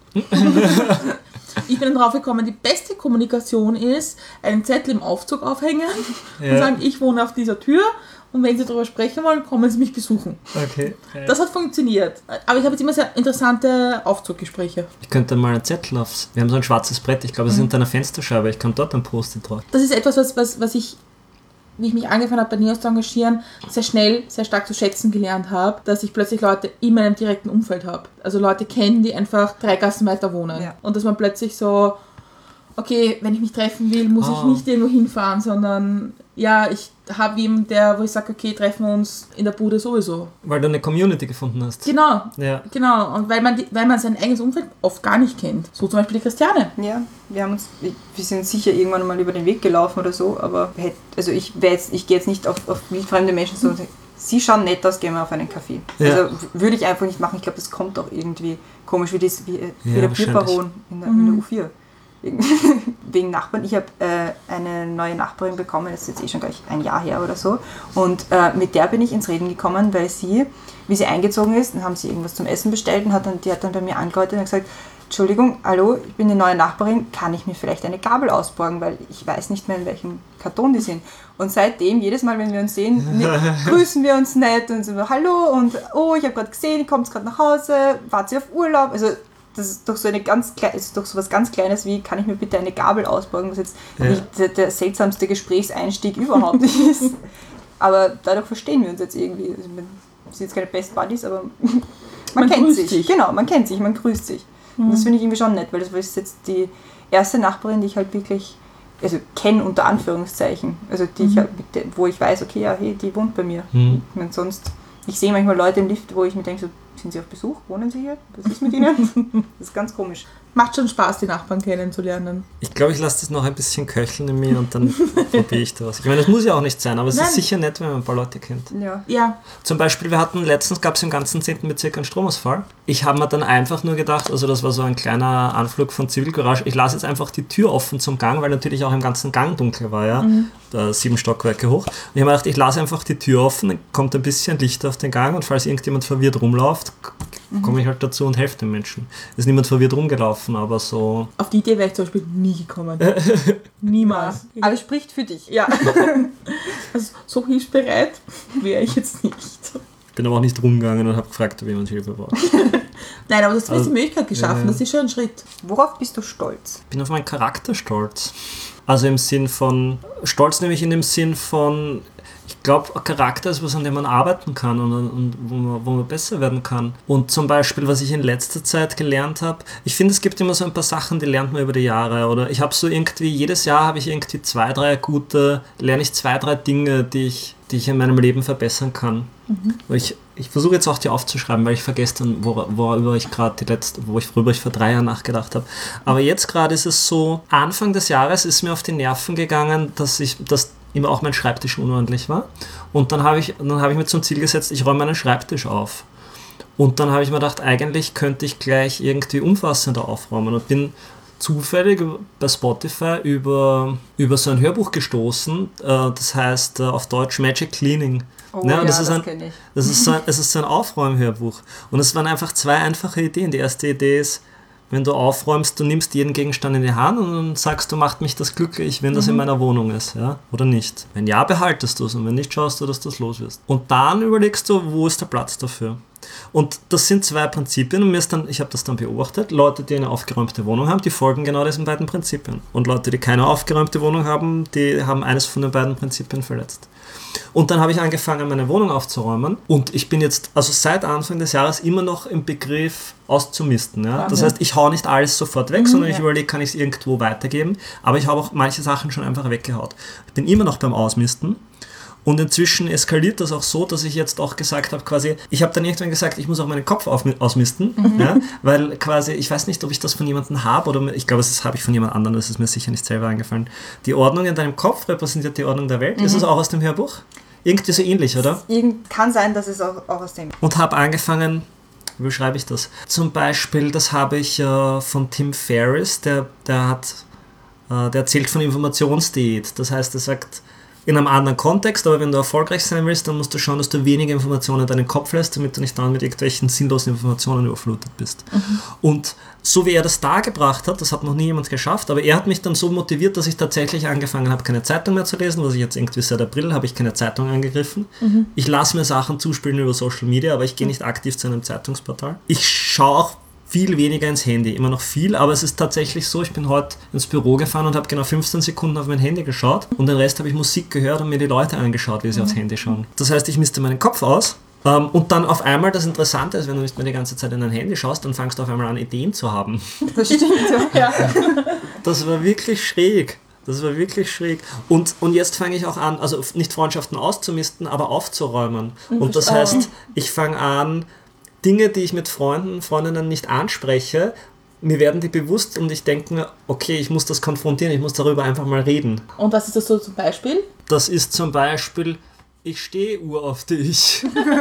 Ich bin dann drauf gekommen, die beste Kommunikation ist, einen Zettel im Aufzug aufhängen Ja. und sagen, ich wohne auf dieser Tür und wenn Sie darüber sprechen wollen, kommen Sie mich besuchen. Okay. Das hat funktioniert. Aber ich habe jetzt immer sehr interessante Aufzuggespräche. Ich könnte mal einen Zettel aufs... Wir haben so ein schwarzes Brett, ich glaube, es ist hinter einer Fensterscheibe. Ich kann dort ein Post-it drauf. Das ist etwas, was, was, was ich, wie ich mich angefangen habe, bei Neos zu engagieren, sehr schnell, sehr stark zu schätzen gelernt habe, dass ich plötzlich Leute in meinem direkten Umfeld habe. Also Leute kennen, die einfach drei Gassen weiter wohnen. Ja. Und dass man plötzlich so, okay, wenn ich mich treffen will, muss Oh. ich nicht irgendwo hinfahren, sondern ja, ich habe jemanden, der, wo ich sage, okay, treffen wir uns in der Bude sowieso. Weil du eine Community gefunden hast. Genau, Ja. genau. Und weil man, die, weil man sein eigenes Umfeld oft gar nicht kennt. So zum Beispiel die Christiane. Ja, wir haben uns, wir sind sicher irgendwann mal über den Weg gelaufen oder so, aber hätt, also ich, wär jetzt, ich gehe jetzt nicht auf, auf wildfremde Menschen so und sage, sie schauen nett aus, gehen wir auf einen Kaffee. Ja. Also w- würde ich einfach nicht machen. Ich glaube, das kommt auch irgendwie komisch, wie, das, wie, wie Ja, der wahrscheinlich. Bierbaron in der, in der U vier. Wegen Nachbarn. Ich habe äh, eine neue Nachbarin bekommen, das ist jetzt eh schon gleich ein Jahr her oder so. Und äh, mit der bin ich ins Reden gekommen, weil sie, wie sie eingezogen ist, dann haben sie irgendwas zum Essen bestellt und hat dann, die hat dann bei mir angeläutet und gesagt, Entschuldigung, hallo, ich bin die neue Nachbarin, kann ich mir vielleicht eine Gabel ausborgen, weil ich weiß nicht mehr, in welchem Karton die sind. Und seitdem, jedes Mal, wenn wir uns sehen, ne, grüßen wir uns nett und so, hallo und oh, ich habe gerade gesehen, ihr kommt gerade nach Hause, wart ihr auf Urlaub? Also das ist doch so eine ganz kleine, ist doch so was ganz Kleines wie, kann ich mir bitte eine Gabel ausborgen, was jetzt Ja. nicht der, der seltsamste Gesprächseinstieg überhaupt nicht ist. Aber dadurch verstehen wir uns jetzt irgendwie. Also, wir sind jetzt keine Best Buddies, aber man, Man kennt grüßt sich. sich. Genau, man kennt sich, man grüßt sich. Und das finde ich irgendwie schon nett, weil das ist jetzt die erste Nachbarin, die ich halt wirklich, also kenne unter Anführungszeichen. Also die ich halt, mit der, wo ich weiß, okay, ja, hey, die wohnt bei mir. Mhm. Ich meine, sonst, ich sehe manchmal Leute im Lift, wo ich mir denke, so, sind sie auf Besuch? Wohnen sie hier? Was ist mit ihnen? Das ist ganz komisch. Macht schon Spaß, die Nachbarn kennenzulernen. Ich glaube, ich lasse das noch ein bisschen köcheln in mir und dann probiere ich da was. Ich meine, das muss ja auch nicht sein, aber es Nein. ist sicher nett, wenn man ein paar Leute kennt. Ja. Ja, Zum Beispiel, wir hatten letztens, gab es im ganzen zehnten Bezirk einen Stromausfall. Ich habe mir dann einfach nur gedacht, also das war so ein kleiner Anflug von Zivilcourage, ich lasse jetzt einfach die Tür offen zum Gang, weil natürlich auch im ganzen Gang dunkel war, ja, da sieben Stockwerke hoch. Und ich habe mir gedacht, ich lasse einfach die Tür offen, dann kommt ein bisschen Licht auf den Gang und falls irgendjemand verwirrt rumläuft, komme ich halt dazu und helfe den Menschen. Es ist niemand verwirrt rumgelaufen, aber so... auf die Idee wäre ich zum Beispiel nie gekommen. Niemals. Alles spricht für dich. Ja. Also so hilfsbereit wäre ich jetzt nicht. Ich bin aber auch nicht rumgegangen und habe gefragt, ob jemand Hilfe braucht. Nein, aber das hast du Also, die Möglichkeit geschaffen, ja. das ist schon ein Schritt. Worauf bist du stolz? Ich bin auf meinen Charakter stolz. Also im Sinn von, stolz nämlich in dem Sinn von, ich glaube, Charakter ist was, an dem man arbeiten kann und, und wo, man, wo man besser werden kann. Und zum Beispiel, was ich in letzter Zeit gelernt habe, ich finde, es gibt immer so ein paar Sachen, die lernt man über die Jahre. Oder ich habe so irgendwie, jedes Jahr habe ich irgendwie zwei, drei gute, lerne ich zwei, drei Dinge, die ich, die ich in meinem Leben verbessern kann. Mhm. Ich, ich versuche jetzt auch die aufzuschreiben, weil ich vergesse dann, wor- worüber ich gerade die letzte, wo ich, worüber ich vor drei Jahren nachgedacht habe. Aber jetzt gerade ist es so, Anfang des Jahres ist mir auf die Nerven gegangen, dass ich, dass immer auch mein Schreibtisch unordentlich war. Und dann habe ich, dann habe ich mir zum Ziel gesetzt, ich räume meinen Schreibtisch auf. Und dann habe ich mir gedacht, eigentlich könnte ich gleich irgendwie umfassender aufräumen und bin zufällig bei Spotify über, über so ein Hörbuch gestoßen, äh, das heißt äh, auf Deutsch Magic Cleaning. Oh Ja, ja, das das, ist ein- kenne ich. Das ist so ein, es ist so ein Aufräumhörbuch. Und es waren einfach zwei einfache Ideen. Die erste Idee ist, wenn du aufräumst, du nimmst jeden Gegenstand in die Hand und dann sagst du, macht mich das glücklich, wenn das in meiner Wohnung ist, ja, oder nicht. Wenn ja, behaltest du es und wenn nicht, schaust du, dass das los wirst. Und dann überlegst du, wo ist der Platz dafür. Und das sind zwei Prinzipien und mir ist dann, ich habe das dann beobachtet, Leute, die eine aufgeräumte Wohnung haben, die folgen genau diesen beiden Prinzipien. Und Leute, die keine aufgeräumte Wohnung haben, die haben eines von den beiden Prinzipien verletzt. Und dann habe ich angefangen, meine Wohnung aufzuräumen und ich bin jetzt, also seit Anfang des Jahres immer noch im Begriff auszumisten. Ja? Das heißt, ich hau nicht alles sofort weg, sondern ich ja. überlege, kann ich es irgendwo weitergeben, aber ich habe auch manche Sachen schon einfach weggehaut. Ich bin immer noch beim Ausmisten. Und inzwischen eskaliert das auch so, dass ich jetzt auch gesagt habe, quasi, ich habe dann irgendwann gesagt, ich muss auch meinen Kopf auf, ausmisten, mhm. ja, weil quasi, ich weiß nicht, ob ich das von jemandem habe oder ich glaube, das habe ich von jemand anderem, das ist mir sicher nicht selber eingefallen. Die Ordnung in deinem Kopf repräsentiert die Ordnung der Welt. Mhm. Ist es auch aus dem Hörbuch? Irgendwie so ähnlich, oder? Irgend, kann sein, dass es auch, auch aus dem... Und habe angefangen, wie beschreibe ich das? Zum Beispiel, das habe ich äh, von Tim Ferriss, der, der hat, äh, der erzählt von Informationsdiät. Das heißt, er sagt, in einem anderen Kontext, aber wenn du erfolgreich sein willst, dann musst du schauen, dass du wenige Informationen in deinen Kopf lässt, damit du nicht dann mit irgendwelchen sinnlosen Informationen überflutet bist. Mhm. Und so wie er das dargebracht hat, das hat noch nie jemand geschafft, aber er hat mich dann so motiviert, dass ich tatsächlich angefangen habe, keine Zeitung mehr zu lesen, was ich jetzt irgendwie seit April habe ich keine Zeitung angegriffen. Mhm. Ich lasse mir Sachen zuspielen über Social Media, aber ich gehe nicht aktiv zu einem Zeitungsportal. Ich schaue auch viel weniger ins Handy, immer noch viel, aber es ist tatsächlich so, ich bin heute ins Büro gefahren und habe genau fünfzehn Sekunden auf mein Handy geschaut und den Rest habe ich Musik gehört und mir die Leute angeschaut, wie sie mhm. aufs Handy schauen. Das heißt, ich misste meinen Kopf aus ähm, und dann auf einmal, das Interessante ist, wenn du nicht mehr die ganze Zeit in dein Handy schaust, dann fangst du auf einmal an, Ideen zu haben. Das stimmt, ja. Das war wirklich schräg. Das war wirklich schräg. Und, und jetzt fange ich auch an, also nicht Freundschaften auszumisten, aber aufzuräumen. Mhm. Und das heißt, ich fange an, Dinge, die ich mit Freunden, Freundinnen nicht anspreche, mir werden die bewusst und ich denke mir, okay, ich muss das konfrontieren, ich muss darüber einfach mal reden. Und was ist das so zum Beispiel? Das ist zum Beispiel, ich stehe ur auf dich.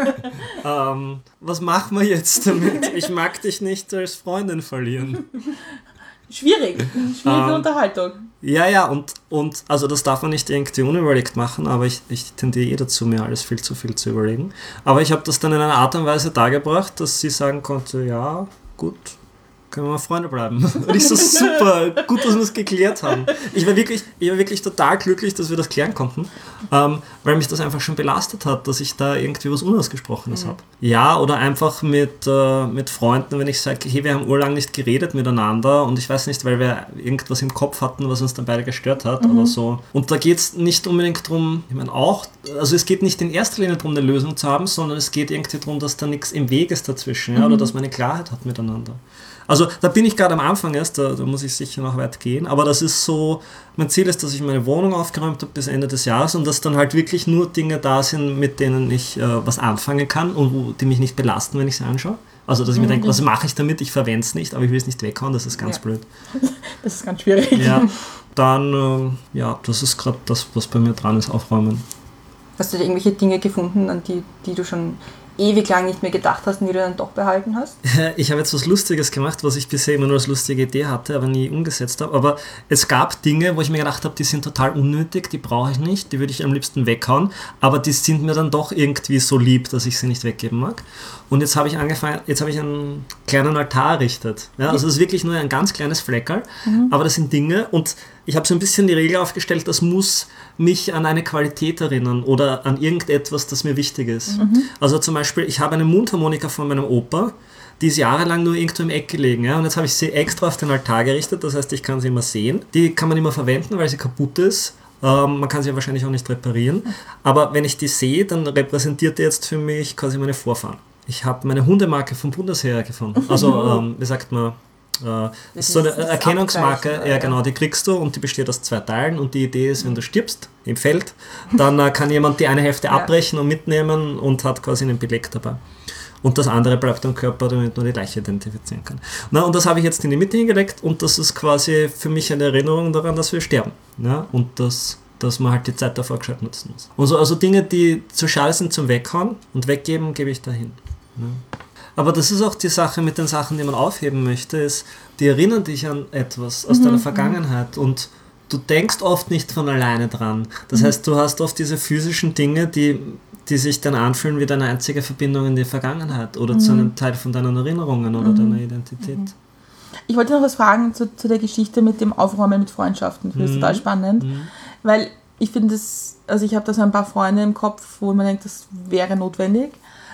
ähm, was machen wir jetzt damit? Ich mag dich nicht als Freundin verlieren. Schwierig, schwierige ähm, Unterhaltung. Ja, ja, und, und also das darf man nicht irgendwie unüberlegt machen, aber ich, ich tendiere eh dazu, mir alles viel zu viel zu überlegen. Aber ich habe das dann in einer Art und Weise dargebracht, dass sie sagen konnte, ja, gut, können wir mal Freunde bleiben. Und ich so, super, gut, dass wir es geklärt haben. Ich war wirklich, ich war wirklich total glücklich, dass wir das klären konnten, ähm, weil mich das einfach schon belastet hat, dass ich da irgendwie was Unausgesprochenes mhm. habe. Ja, oder einfach mit, äh, mit Freunden, wenn ich sage, hey, wir haben urlang nicht geredet miteinander und ich weiß nicht, weil wir irgendwas im Kopf hatten, was uns dann beide gestört hat mhm. oder so. Und da geht es nicht unbedingt darum, ich meine auch, also es geht nicht in erster Linie darum, eine Lösung zu haben, sondern es geht irgendwie darum, dass da nichts im Weg ist dazwischen, ja, mhm. oder dass man eine Klarheit hat miteinander. Also da bin ich gerade am Anfang erst, da, da muss ich sicher noch weit gehen, aber das ist so, mein Ziel ist, dass ich meine Wohnung aufgeräumt habe bis Ende des Jahres und dass dann halt wirklich nur Dinge da sind, mit denen ich äh, was anfangen kann und wo, die mich nicht belasten, wenn ich sie anschaue. Also dass ich mhm. mir denke, was mache ich damit? Ich verwende es nicht, aber ich will es nicht weghauen, das ist ganz ja. blöd. Das ist ganz schwierig. Ja, dann, äh, ja, das ist gerade das, was bei mir dran ist, aufräumen. Hast du da irgendwelche Dinge gefunden, an die, die du schon ewig lang nicht mehr gedacht hast und die du dann doch behalten hast? Ich habe jetzt was Lustiges gemacht, was ich bisher immer nur als lustige Idee hatte, aber nie umgesetzt habe. Aber es gab Dinge, wo ich mir gedacht habe, die sind total unnötig, die brauche ich nicht, die würde ich am liebsten weghauen, aber die sind mir dann doch irgendwie so lieb, dass ich sie nicht weggeben mag. Und jetzt habe ich angefangen, jetzt habe ich einen kleinen Altar errichtet. Ja, also das ist wirklich nur ein ganz kleines Fleckerl, mhm. aber das sind Dinge und ich habe so ein bisschen die Regel aufgestellt, das muss mich an eine Qualität erinnern oder an irgendetwas, das mir wichtig ist. Mhm. Also zum Beispiel, ich habe eine Mundharmonika von meinem Opa, die ist jahrelang nur irgendwo im Eck gelegen. Ja? Und jetzt habe ich sie extra auf den Altar gerichtet, das heißt, ich kann sie immer sehen. Die kann man immer verwenden, weil sie kaputt ist. Ähm, man kann sie wahrscheinlich auch nicht reparieren. Aber wenn ich die sehe, dann repräsentiert die jetzt für mich quasi meine Vorfahren. Ich habe meine Hundemarke vom Bundesheer gefunden. Also, ähm, wie sagt man... Das ist so eine Erkennungsmarke, ja genau, die kriegst du und die besteht aus zwei Teilen und die Idee ist, wenn du stirbst im Feld, dann äh, kann jemand die eine Hälfte ja. abbrechen und mitnehmen und hat quasi einen Beleg dabei. Und das andere bleibt am Körper, damit man die Leiche identifizieren kann. Na, und das habe ich jetzt in die Mitte hingelegt und das ist quasi für mich eine Erinnerung daran, dass wir sterben. Ja? Und das, dass man halt die Zeit davor gescheit nutzen muss. Und so, also Dinge, die zu schade sind zum Weghauen und weggeben, gebe ich dahin. Ja? Aber das ist auch die Sache mit den Sachen, die man aufheben möchte, ist, die erinnern dich an etwas aus mhm. deiner Vergangenheit und du denkst oft nicht von alleine dran. Das mhm. heißt, du hast oft diese physischen Dinge, die, die sich dann anfühlen wie deine einzige Verbindung in die Vergangenheit oder mhm. zu einem Teil von deinen Erinnerungen oder mhm. deiner Identität. Mhm. Ich wollte noch was fragen zu, zu der Geschichte mit dem Aufräumen mit Freundschaften. Ich finde das mhm. total spannend, mhm. weil ich finde das, also ich habe da so ein paar Freunde im Kopf, wo man denkt, das wäre notwendig,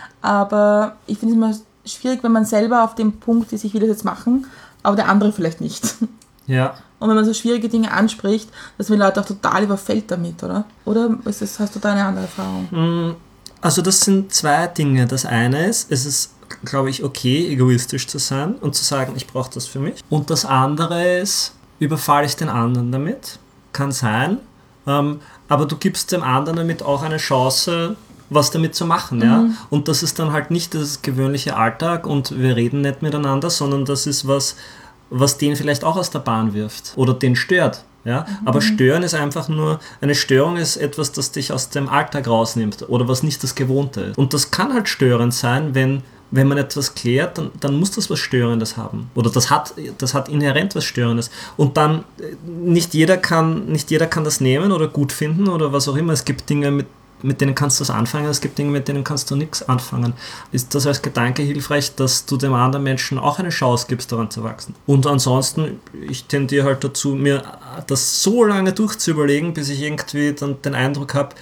aber ich finde es immer schwierig, wenn man selber auf dem Punkt ist, ich will das jetzt machen, aber der andere vielleicht nicht. Ja. Und wenn man so schwierige Dinge anspricht, dass man die Leute auch total überfällt damit, oder? Oder ist das, hast du da eine andere Erfahrung? Also das sind zwei Dinge. Das eine ist, es ist, glaube ich, okay, egoistisch zu sein und zu sagen, ich brauche das für mich. Und das andere ist, überfalle ich den anderen damit? Kann sein. Ähm, aber du gibst dem anderen damit auch eine Chance, was damit zu machen, mhm. ja. Und das ist dann halt nicht das gewöhnliche Alltag und wir reden nicht miteinander, sondern das ist was, was den vielleicht auch aus der Bahn wirft oder den stört, ja. Mhm. Aber stören ist einfach nur, eine Störung ist etwas, das dich aus dem Alltag rausnimmt oder was nicht das Gewohnte ist. Und das kann halt störend sein, wenn wenn man etwas klärt, dann, dann muss das was Störendes haben. Oder das hat, das hat inhärent was Störendes. Und dann, nicht jeder kann, nicht jeder kann das nehmen oder gut finden oder was auch immer. Es gibt Dinge, mit, mit denen kannst du was anfangen, es gibt Dinge, mit denen kannst du nichts anfangen. Ist das als Gedanke hilfreich, dass du dem anderen Menschen auch eine Chance gibst, daran zu wachsen? Und ansonsten, ich tendiere halt dazu, mir das so lange durchzuüberlegen, bis ich irgendwie dann den Eindruck habe,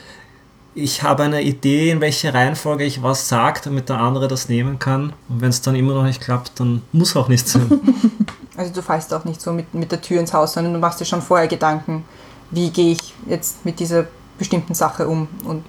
ich habe eine Idee, in welche Reihenfolge ich was sage, damit der andere das nehmen kann. Und wenn es dann immer noch nicht klappt, dann muss auch nicht sein. Also du fallst auch nicht so mit, mit der Tür ins Haus, sondern du machst dir schon vorher Gedanken, wie gehe ich jetzt mit dieser bestimmten Sache um. Und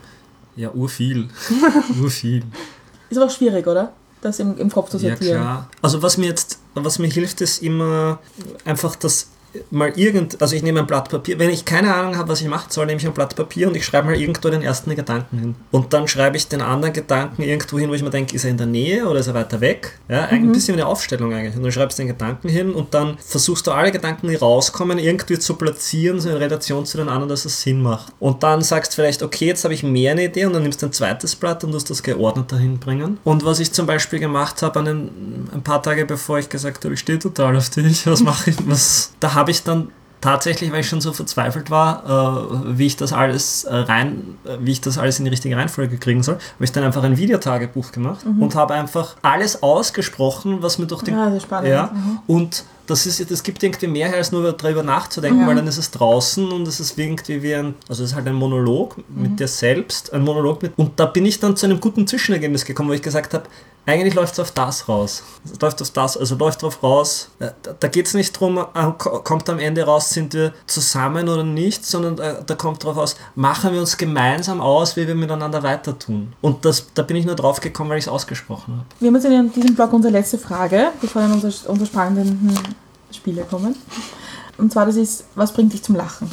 ja, urviel. urviel. Ist aber auch schwierig, oder? Das im, im Kopf zu sortieren. Ja, klar. Also was mir jetzt, was mir hilft, ist immer einfach das mal irgend, also ich nehme ein Blatt Papier, wenn ich keine Ahnung habe, was ich machen soll, nehme ich ein Blatt Papier und ich schreibe mal irgendwo den ersten Gedanken hin. Und dann schreibe ich den anderen Gedanken irgendwo hin, wo ich mir denke, ist er in der Nähe oder ist er weiter weg? Ja, ein mhm. bisschen wie eine Aufstellung eigentlich. Und dann schreibst du den Gedanken hin und dann versuchst du alle Gedanken, die rauskommen, irgendwie zu platzieren, so in Relation zu den anderen, dass es Sinn macht. Und dann sagst du vielleicht, okay, jetzt habe ich mehr eine Idee und dann nimmst du ein zweites Blatt und musst das geordnet dahin bringen. Und was ich zum Beispiel gemacht habe, an den, ein paar Tage bevor ich gesagt habe, ich stehe total auf dich, was mache ich, was, da habe ich dann tatsächlich, weil ich schon so verzweifelt war, äh, wie ich das alles äh, rein, äh, wie ich das alles in die richtige Reihenfolge kriegen soll, habe ich dann einfach ein Videotagebuch gemacht mhm. und habe einfach alles ausgesprochen, was mir durch den... Ja, das ist spannend. Ja, mhm. und das, ist, das gibt irgendwie mehr als nur darüber nachzudenken, ja. weil dann ist es draußen und es ist irgendwie wie ein, also es ist halt ein Monolog mhm. mit dir selbst, ein Monolog mit, und da bin ich dann zu einem guten Zwischenergebnis gekommen, wo ich gesagt habe, eigentlich läuft es auf das raus. Es läuft auf das, also läuft drauf raus. Da, da geht es nicht darum, kommt am Ende raus, sind wir zusammen oder nicht, sondern da, da kommt drauf aus, machen wir uns gemeinsam aus, wie wir miteinander weiter tun. Und das, da bin ich nur drauf gekommen, weil ich es ausgesprochen habe. Wir haben jetzt in diesem Blog unsere letzte Frage, bevor dann unsere, unsere spannenden Spiele kommen. Und zwar, das ist, was bringt dich zum Lachen?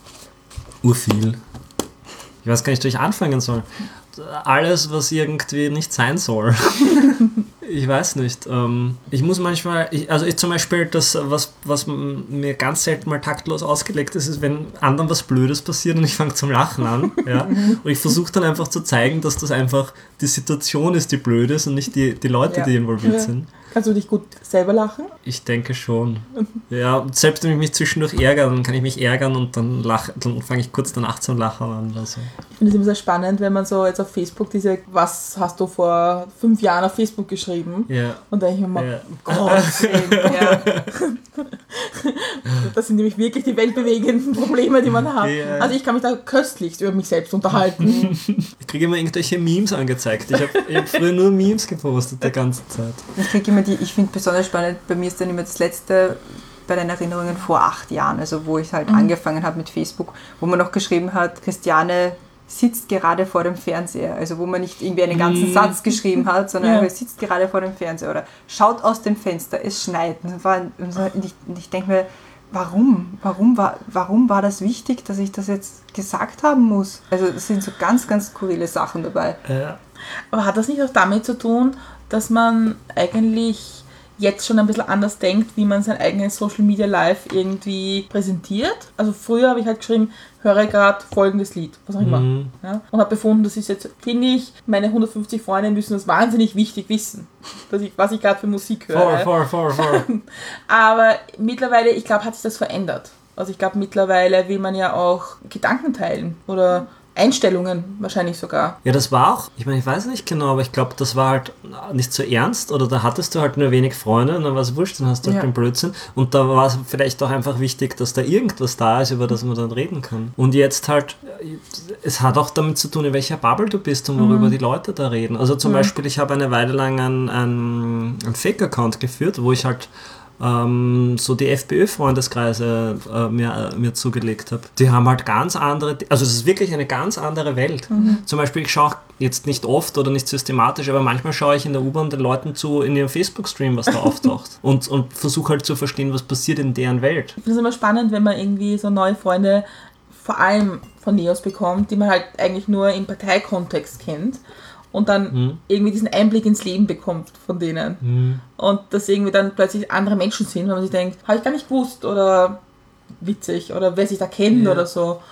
Urviel. Ich weiß gar nicht, wo ich anfangen soll. Alles, was irgendwie nicht sein soll. Ich weiß nicht. Ähm, ich muss manchmal, ich, also ich zum Beispiel, das, was, was mir ganz selten mal taktlos ausgelegt ist, ist, wenn anderen was Blödes passiert und ich fange zum Lachen an. Ja? Und ich versuche dann einfach zu zeigen, dass das einfach die Situation ist, die blöd ist und nicht die, die Leute, ja. die involviert ja. sind. Kannst du dich gut selber lachen? Ich denke schon. Ja, und selbst wenn ich mich zwischendurch ärgere, dann kann ich mich ärgern und dann, lach, dann fange ich kurz danach zum Lachen an. Also. Ich finde es immer sehr spannend, wenn man so jetzt auf Facebook diese, was hast du vor fünf Jahren auf Facebook geschrieben? Ja. Und dann denke ich mir mal, ja. Gott, ja. Das sind nämlich wirklich die weltbewegenden Probleme, die man hat. Ja. Also ich kann mich da köstlichst über mich selbst unterhalten. Ich kriege immer irgendwelche Memes angezeigt. Ich habe hab früher nur Memes gepostet die ganze Zeit. Ich kriege immer die, ich finde besonders spannend, bei mir ist dann immer das letzte bei den Erinnerungen vor acht Jahren, also wo ich halt mhm. angefangen habe mit Facebook, wo man noch geschrieben hat, Christiane sitzt gerade vor dem Fernseher, also wo man nicht irgendwie einen ganzen mm. Satz geschrieben hat, sondern ja. er sitzt gerade vor dem Fernseher oder schaut aus dem Fenster, es schneit. Und, war, und ich, ich denke mir, warum? Warum war, warum war das wichtig, dass ich das jetzt gesagt haben muss? Also es sind so ganz, ganz skurrile Sachen dabei. Ja. Aber hat das nicht auch damit zu tun, dass man eigentlich jetzt schon ein bisschen anders denkt, wie man sein eigenes Social Media Live irgendwie präsentiert? Also früher habe ich halt geschrieben, höre gerade folgendes Lied, was auch immer. Mhm. Ja? Und habe befunden, das ist jetzt, finde ich, meine hundertfünfzig Freunde müssen das wahnsinnig wichtig wissen, dass ich, was ich gerade für Musik höre. For, for, for, for. Aber mittlerweile, ich glaube, hat sich das verändert. Also ich glaube, mittlerweile will man ja auch Gedanken teilen oder Einstellungen wahrscheinlich sogar. Ja, das war auch, ich meine, ich weiß nicht genau, aber ich glaube, das war halt nicht so ernst oder da hattest du halt nur wenig Freunde und dann war es wurscht, dann hast du halt ja. den Blödsinn und da war es vielleicht auch einfach wichtig, dass da irgendwas da ist, über das man dann reden kann. Und jetzt halt, es hat auch damit zu tun, in welcher Bubble du bist und worüber mhm. die Leute da reden. Also zum mhm. Beispiel, ich habe eine Weile lang einen, einen, einen Fake-Account geführt, wo ich halt Ähm, so die FPÖ-Freundeskreise äh, mir, äh, mir zugelegt habe. Die haben halt ganz andere, also es ist wirklich eine ganz andere Welt. Mhm. Zum Beispiel, ich schaue jetzt nicht oft oder nicht systematisch, aber manchmal schaue ich in der U-Bahn den Leuten zu in ihrem Facebook-Stream, was da auftaucht und, und versuche halt zu verstehen, was passiert in deren Welt. Ich finde es immer spannend, wenn man irgendwie so neue Freunde vor allem von Neos bekommt, die man halt eigentlich nur im Parteikontext kennt. Und dann mhm. irgendwie diesen Einblick ins Leben bekommt von denen. Mhm. Und dass irgendwie dann plötzlich andere Menschen sind, wenn man sich denkt, habe ich gar nicht gewusst oder witzig oder wer sich da kennt ja. oder so.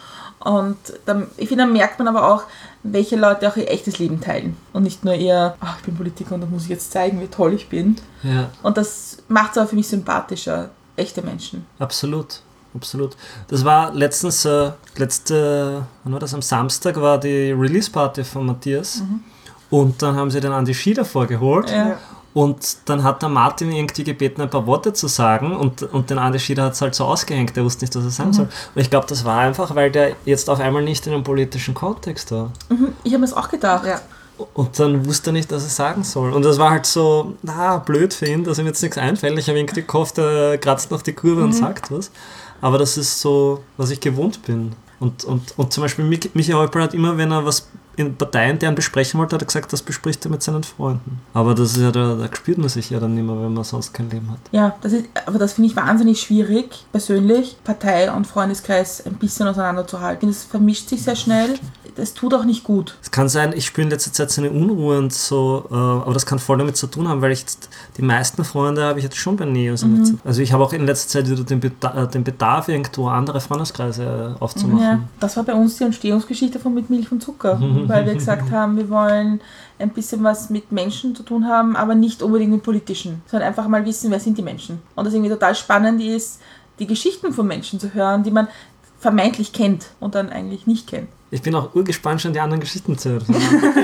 Und dann, ich finde, dann merkt man aber auch, welche Leute auch ihr echtes Leben teilen. Und nicht nur ihr, ach, ich bin Politiker und da muss ich jetzt zeigen, wie toll ich bin. Ja. Und das macht es auch für mich sympathischer. Echte Menschen. Absolut. Absolut. Das war letztens, äh, letzte, wann war das? Am Samstag war die Release-Party von Matthias. Mhm. Und dann haben sie den Andi Schieder vorgeholt. Ja. Und dann hat der Martin irgendwie gebeten, ein paar Worte zu sagen. Und, und den Andi Schieder hat es halt so ausgehängt. Der wusste nicht, was er sagen mhm. soll. Und ich glaube, das war einfach, weil der jetzt auf einmal nicht in einem politischen Kontext war. Mhm. Ich habe mir das auch gedacht. Ja. Und dann wusste er nicht, was er sagen soll. Und das war halt so, na, blöd für ihn, dass ihm jetzt nichts einfällt. Ich habe irgendwie gehofft, er kratzt noch die Kurve mhm. und sagt was. Aber das ist so, was ich gewohnt bin. Und, und, und zum Beispiel Michael Häupl hat immer, wenn er was in Parteien, deren besprechen wollte, hat er gesagt, das bespricht er mit seinen Freunden. Aber das ist ja, da, da spürt man sich ja dann nicht mehr, wenn man sonst kein Leben hat. Ja, das ist, aber das finde ich wahnsinnig schwierig, persönlich, Partei und Freundeskreis ein bisschen auseinanderzuhalten. Das vermischt sich sehr schnell. Das tut auch nicht gut. Es kann sein, ich spüre in letzter Zeit so eine Unruhe und so, äh, aber das kann voll damit zu tun haben, weil ich jetzt, die meisten Freunde habe ich jetzt schon bei Neos. Mhm. Also ich habe auch in letzter Zeit wieder den Bedarf, den Bedarf irgendwo andere Freundeskreise aufzumachen. Ja, das war bei uns die Entstehungsgeschichte von Mit Milch und Zucker, mhm. weil wir gesagt haben, wir wollen ein bisschen was mit Menschen zu tun haben, aber nicht unbedingt mit politischen, sondern einfach mal wissen, wer sind die Menschen. Und das irgendwie total spannend ist, die Geschichten von Menschen zu hören, die man vermeintlich kennt und dann eigentlich nicht kennt. Ich bin auch urgespannt, schon die anderen Geschichten zu hören.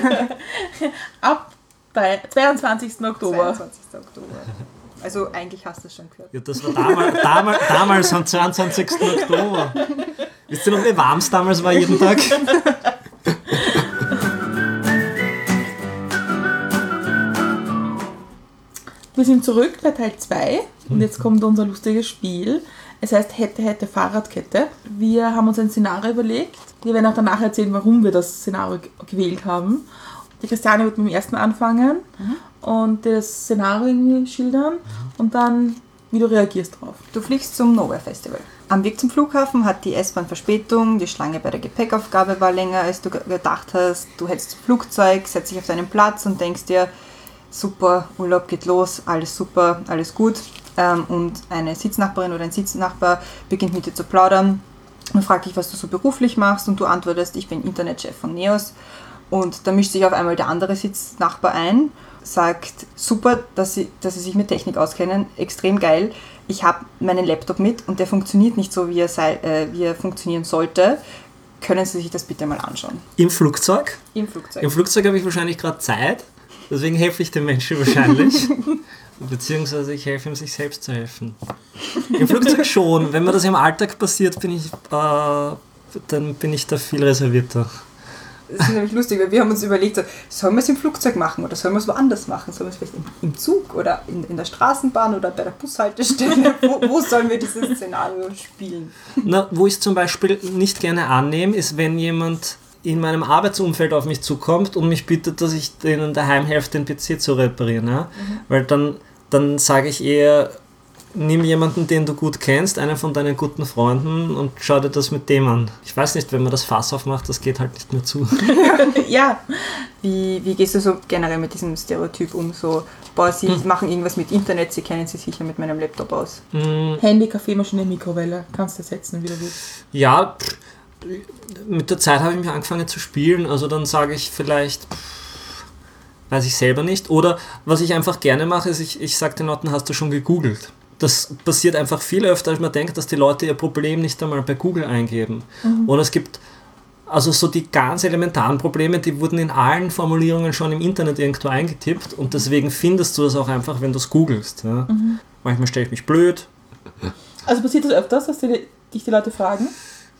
Ab zweiundzwanzigsten Oktober. zweiundzwanzigsten Oktober. Also eigentlich hast du es schon gehört. Ja, das war damals, damals, damals am zweiundzwanzigsten Oktober. Wisst ihr noch, wie warm es damals war jeden Tag? Wir sind zurück bei Teil zwei und jetzt kommt unser lustiges Spiel. Es heißt Hätte, Hätte, Fahrradkette. Wir haben uns ein Szenario überlegt. Wir werden auch danach erzählen, warum wir das Szenario gewählt haben. Die Christiane wird mit dem ersten anfangen mhm. und das Szenario irgendwie schildern und dann, wie du reagierst drauf. Du fliegst zum Nowhere Festival. Am Weg zum Flughafen hat die S-Bahn Verspätung, die Schlange bei der Gepäckaufgabe war länger, als du gedacht hast. Du hältst das Flugzeug, setzt dich auf deinen Platz und denkst dir, super, Urlaub geht los, alles super, alles gut. Und eine Sitznachbarin oder ein Sitznachbar beginnt mit dir zu plaudern und fragt dich, was du so beruflich machst und du antwortest, ich bin Internetchef von Neos. Und da mischt sich auf einmal der andere Sitznachbar ein, sagt, super, dass sie, dass sie sich mit Technik auskennen, extrem geil. Ich habe meinen Laptop mit und der funktioniert nicht so, wie er, sei, äh, wie er funktionieren sollte. Können Sie sich das bitte mal anschauen? Im Flugzeug? Im Flugzeug. Im Flugzeug habe ich wahrscheinlich gerade Zeit, deswegen helfe ich dem Menschen wahrscheinlich. Beziehungsweise ich helfe ihm, sich selbst zu helfen. Im Flugzeug schon. Wenn mir das im Alltag passiert, bin ich, äh, dann bin ich da viel reservierter. Das ist nämlich lustig, weil wir haben uns überlegt, so, sollen wir es im Flugzeug machen oder sollen wir es woanders machen? Sollen wir es vielleicht im, im Zug oder in, in der Straßenbahn oder bei der Bushaltestelle? wo, wo sollen wir dieses Szenario spielen? Na, wo ich es zum Beispiel nicht gerne annehme, ist, wenn jemand in meinem Arbeitsumfeld auf mich zukommt und mich bittet, dass ich denen daheim helfe, den P C zu reparieren. Ja? Mhm. Weil dann, dann sage ich eher, nimm jemanden, den du gut kennst, einen von deinen guten Freunden und schau dir das mit dem an. Ich weiß nicht, wenn man das Fass aufmacht, das geht halt nicht mehr zu. Ja. Wie, wie gehst du so generell mit diesem Stereotyp um? So, boah, sie hm. machen irgendwas mit Internet, sie kennen sich sicher mit meinem Laptop aus. Hm. Handy, Kaffeemaschine, Mikrowelle. Kannst du ersetzen, wie du willst. Ja, pff, mit der Zeit habe ich mich angefangen zu spielen, also dann sage ich vielleicht... Pff, weiß ich selber nicht. Oder was ich einfach gerne mache, ist, ich, ich sage den Leuten, hast du schon gegoogelt? Das passiert einfach viel öfter, als man denkt, dass die Leute ihr Problem nicht einmal bei Google eingeben. Mhm. Und es gibt also so die ganz elementaren Probleme, die wurden in allen Formulierungen schon im Internet irgendwo eingetippt und deswegen findest du das auch einfach, wenn du es googelst. Ja. Mhm. Manchmal stelle ich mich blöd. Also passiert das öfters, dass die, dich die Leute fragen?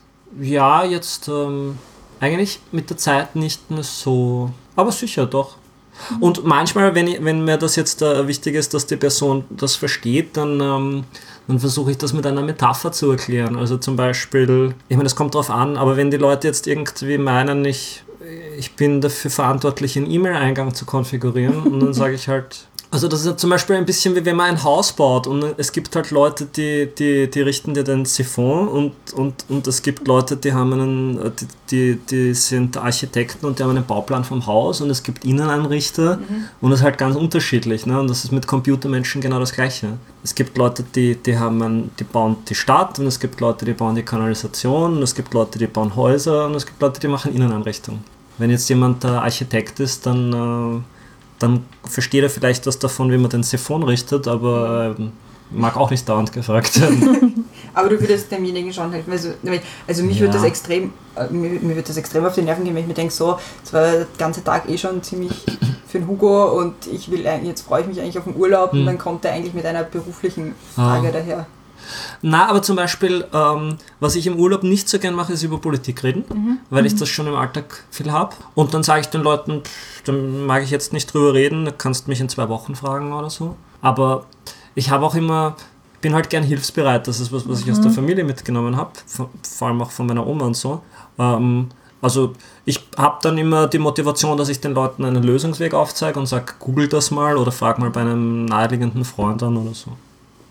Ja, jetzt ähm, eigentlich mit der Zeit nicht mehr so, aber sicher doch. Und manchmal, wenn, ich, wenn mir das jetzt äh, wichtig ist, dass die Person das versteht, dann, ähm, dann versuche ich das mit einer Metapher zu erklären. Also zum Beispiel, ich meine, das kommt drauf an, aber wenn die Leute jetzt irgendwie meinen, ich, ich bin dafür verantwortlich, einen E-Mail-Eingang zu konfigurieren, und dann sage ich halt, Also das ist ja zum Beispiel ein bisschen wie wenn man ein Haus baut und es gibt halt Leute, die, die, die richten dir den Siphon und, und, und es gibt Leute, die haben einen, die, die, die sind Architekten und die haben einen Bauplan vom Haus und es gibt Inneneinrichter mhm. und das ist halt ganz unterschiedlich, ne? Und das ist mit Computermenschen genau das Gleiche. Es gibt Leute, die, die haben ein, die bauen die Stadt und es gibt Leute, die bauen die Kanalisation und es gibt Leute, die bauen Häuser und es gibt Leute, die machen Inneneinrichtungen. Wenn jetzt jemand der Architekt ist, dann äh, dann versteht er vielleicht was davon, wie man den Siphon richtet, aber äh, mag auch nicht dauernd gefragt werden. Aber du würdest demjenigen schon helfen. Also, also mich ja. würde das extrem, äh, mir, mir würde das extrem auf die Nerven gehen, wenn ich mir denke, so, es war der ganze Tag eh schon ziemlich für den Hugo und ich will jetzt freue ich mich eigentlich auf den Urlaub hm. und dann kommt er eigentlich mit einer beruflichen Frage ah. daher. Na, aber zum Beispiel, ähm, was ich im Urlaub nicht so gern mache, ist über Politik reden, mhm. weil ich das schon im Alltag viel habe. Und dann sage ich den Leuten, pff, dann mag ich jetzt nicht drüber reden, du kannst mich in zwei Wochen fragen oder so. Aber ich habe auch immer, bin halt gern hilfsbereit, das ist was, was mhm. ich aus der Familie mitgenommen habe, vor allem auch von meiner Oma und so. Ähm, also ich habe dann immer die Motivation, dass ich den Leuten einen Lösungsweg aufzeige und sage, google das mal oder frag mal bei einem naheliegenden Freund an oder so.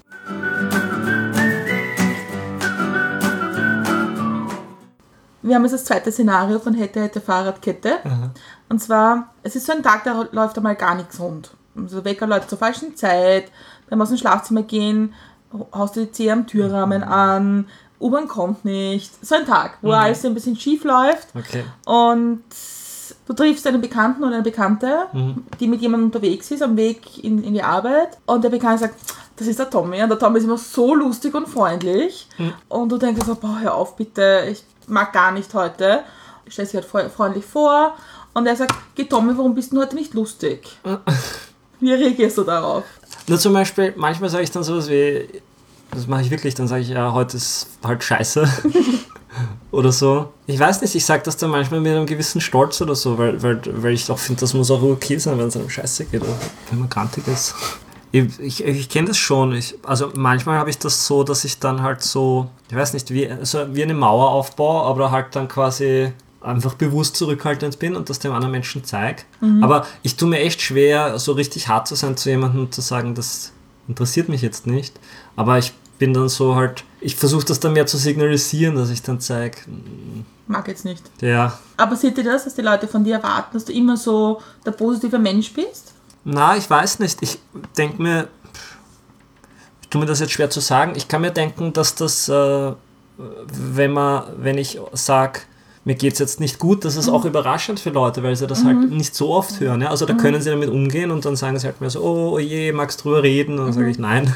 Wir haben jetzt das zweite Szenario von Hätte, Hätte, Fahrradkette. Mhm. Und zwar, es ist so ein Tag, da läuft einmal gar nichts rund. Also der Wecker läuft zur falschen Zeit, dann musst du ins Schlafzimmer gehen, haust du die Zehe am Türrahmen an, U-Bahn kommt nicht. So ein Tag, wo mhm. alles ein bisschen schief läuft. Okay. Und du triffst einen Bekannten oder eine Bekannte, mhm. die mit jemandem unterwegs ist, am Weg in, in die Arbeit. Und der Bekannte sagt, das ist der Tommy. Und der Tommy ist immer so lustig und freundlich. Mhm. Und du denkst so, boah, hör auf bitte, ich mag gar nicht heute. Ich stelle sich halt freundlich vor. Und er sagt, geh Tommy, warum bist du heute nicht lustig? Wie reagierst du darauf? Nur zum Beispiel, manchmal sage ich dann sowas wie, das mache ich wirklich, dann sage ich, ja, heute ist halt scheiße. Oder so. Ich weiß nicht, ich sage das dann manchmal mit einem gewissen Stolz oder so, weil, weil, weil ich auch finde, das muss auch okay sein, wenn es einem scheiße geht oder wenn man krantig ist. Ich, ich, ich kenne das schon. Ich, also manchmal habe ich das so, dass ich dann halt so, ich weiß nicht, wie, also wie eine Mauer aufbaue, aber halt dann quasi einfach bewusst zurückhaltend bin und das dem anderen Menschen zeige. Mhm. Aber ich tue mir echt schwer, so richtig hart zu sein zu jemandem und zu sagen, das interessiert mich jetzt nicht. Aber ich bin dann so halt, ich versuche das dann mehr zu signalisieren, dass ich dann zeige. Mag jetzt nicht. Ja. Aber seht ihr das, dass die Leute von dir erwarten, dass du immer so der positive Mensch bist? Na, ich weiß nicht. Ich denke mir, ich tue mir das jetzt schwer zu sagen. Ich kann mir denken, dass das, äh, wenn man, wenn ich sage, mir geht es jetzt nicht gut, das ist mhm. auch überraschend für Leute, weil sie das mhm. halt nicht so oft hören. Ja? Also da mhm. können sie damit umgehen und dann sagen sie halt mir so, oh, oh je, magst du drüber reden? Und dann mhm. sage ich, nein.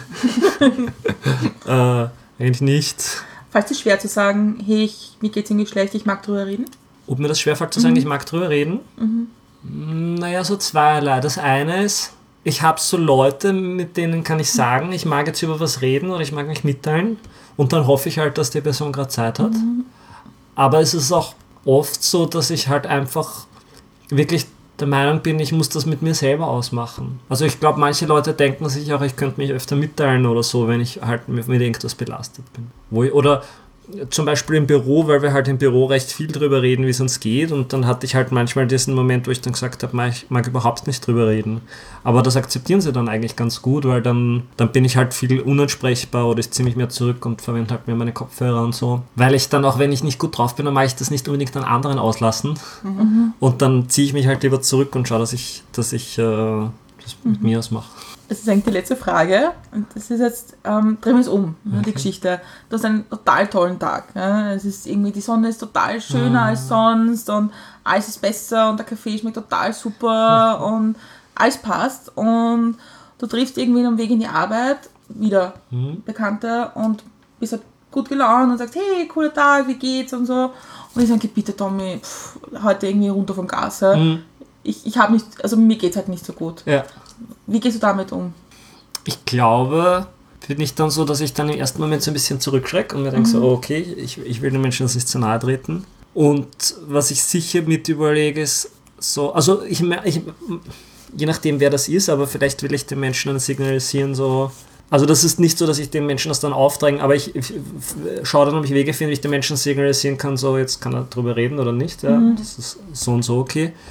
äh, eigentlich nicht. Falls es schwer zu sagen, hey, ich, mir geht es irgendwie schlecht, ich mag drüber reden? Ob mir das schwerfällt zu sagen, mhm. ich mag drüber reden? Mhm. Naja, so zweierlei. Das eine ist, ich habe so Leute, mit denen kann ich sagen, ich mag jetzt über was reden oder ich mag mich mitteilen und dann hoffe ich halt, dass die Person gerade Zeit hat. Mhm. Aber es ist auch oft so, dass ich halt einfach wirklich der Meinung bin, ich muss das mit mir selber ausmachen. Also ich glaube, manche Leute denken sich auch, ich könnte mich öfter mitteilen oder so, wenn ich halt mit, mit irgendwas belastet bin. Wo ich, oder zum Beispiel im Büro, weil wir halt im Büro recht viel drüber reden, wie es uns geht und dann hatte ich halt manchmal diesen Moment, wo ich dann gesagt habe, ich mag überhaupt nicht drüber reden. Aber das akzeptieren sie dann eigentlich ganz gut, weil dann, dann bin ich halt viel unansprechbar oder ich ziehe mich mehr zurück und verwende halt mehr meine Kopfhörer und so. Weil ich dann auch, wenn ich nicht gut drauf bin, dann mache ich das nicht unbedingt an anderen auslassen mhm. und dann ziehe ich mich halt lieber zurück und schaue, dass ich, dass ich äh, das mit mhm. mir ausmache. Das ist eigentlich die letzte Frage und das ist jetzt, ähm, drehen wir es um, okay. die Geschichte. Du hast einen total tollen Tag. Ja? Es ist irgendwie, die Sonne ist total schöner ah. als sonst und alles ist besser und der Kaffee schmeckt total super mhm. und alles passt und du triffst irgendwie am Weg in die Arbeit wieder mhm. Bekannte und bist halt gut gelaunt und sagst, hey, cooler Tag, wie geht's und so. Und ich sage, bitte Tommy, pff, heute irgendwie runter vom Gas. Ja? Mhm. Ich, ich habe nicht, also mir geht's halt nicht so gut. Ja. Wie gehst du damit um? Ich glaube, bin ich dann so, dass ich dann im ersten Moment so ein bisschen zurückschrecke und mir denke mhm. so, okay, ich, ich will den Menschen das nicht zu nahe treten. Und was ich sicher mit überlege, ist so, also ich, ich je nachdem wer das ist, aber vielleicht will ich den Menschen dann signalisieren so, also das ist nicht so, dass ich den Menschen das dann aufdränge, aber ich, ich schaue dann, ob ich Wege finde, wie ich den Menschen signalisieren kann, so jetzt kann er drüber reden oder nicht, ja, mhm. das ist so und so okay.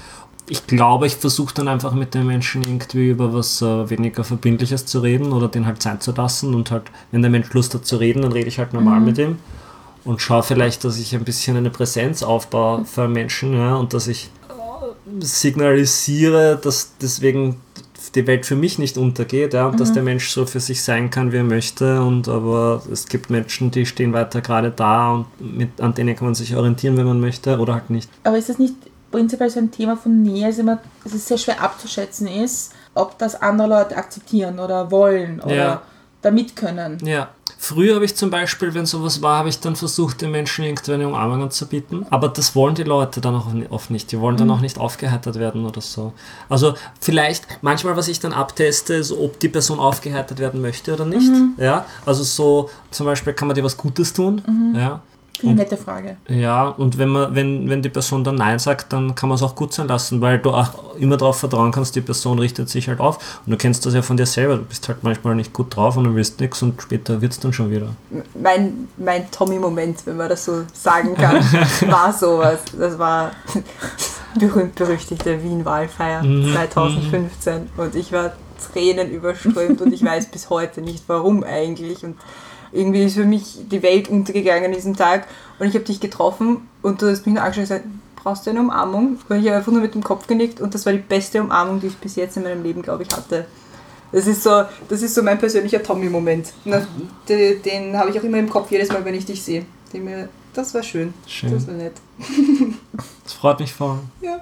ich glaube, ich versuche dann einfach mit den Menschen irgendwie über was äh, weniger Verbindliches zu reden oder den halt Zeit zu lassen und halt, wenn der Mensch Lust hat zu reden, dann rede ich halt normal mhm. mit ihm und schaue vielleicht, dass ich ein bisschen eine Präsenz aufbaue für einen Menschen, ja, und dass ich äh, signalisiere, dass deswegen die Welt für mich nicht untergeht, ja, und mhm. dass der Mensch so für sich sein kann, wie er möchte, und aber es gibt Menschen, die stehen weiter gerade da und mit, an denen kann man sich orientieren, wenn man möchte, oder halt nicht. Aber ist das nicht prinzipiell so ein Thema von Nähe, dass immer, dass es sehr schwer abzuschätzen ist, ob das andere Leute akzeptieren oder wollen oder ja. damit können? Ja. Früher habe ich zum Beispiel, wenn sowas war, habe ich dann versucht, den Menschen irgendwie eine Umarmung anzubieten. Aber das wollen die Leute dann auch oft nicht. Die wollen dann mhm. auch nicht aufgeheitert werden oder so. Also vielleicht, manchmal, was ich dann abteste, ist, ob die Person aufgeheitert werden möchte oder nicht. Mhm. Ja, also so, zum Beispiel, kann man dir was Gutes tun? Mhm. Ja. Eine nette Frage. Ja, und wenn man, wenn, wenn die Person dann Nein sagt, dann kann man es auch gut sein lassen, weil du auch immer darauf vertrauen kannst, die Person richtet sich halt auf. Und du kennst das ja von dir selber, du bist halt manchmal nicht gut drauf und du willst nichts und später wird es dann schon wieder. Mein, mein Tommy-Moment, wenn man das so sagen kann, war sowas. Das war berühmt-berüchtigte Wien-Wahlfeier mhm. zwanzig fünfzehn und ich war tränenüberströmt und ich weiß bis heute nicht, warum eigentlich. Und irgendwie ist für mich die Welt untergegangen an diesem Tag und ich habe dich getroffen und du hast mich nur angeschaut und gesagt, brauchst du eine Umarmung? Und ich habe einfach nur mit dem Kopf genickt und das war die beste Umarmung, die ich bis jetzt in meinem Leben, glaube ich, hatte. Das ist so, das ist so mein persönlicher Tommy-Moment. Den, den habe ich auch immer im Kopf, jedes Mal, wenn ich dich sehe. Mir, das war schön. schön. Das war nett. Das freut mich voll. Ja.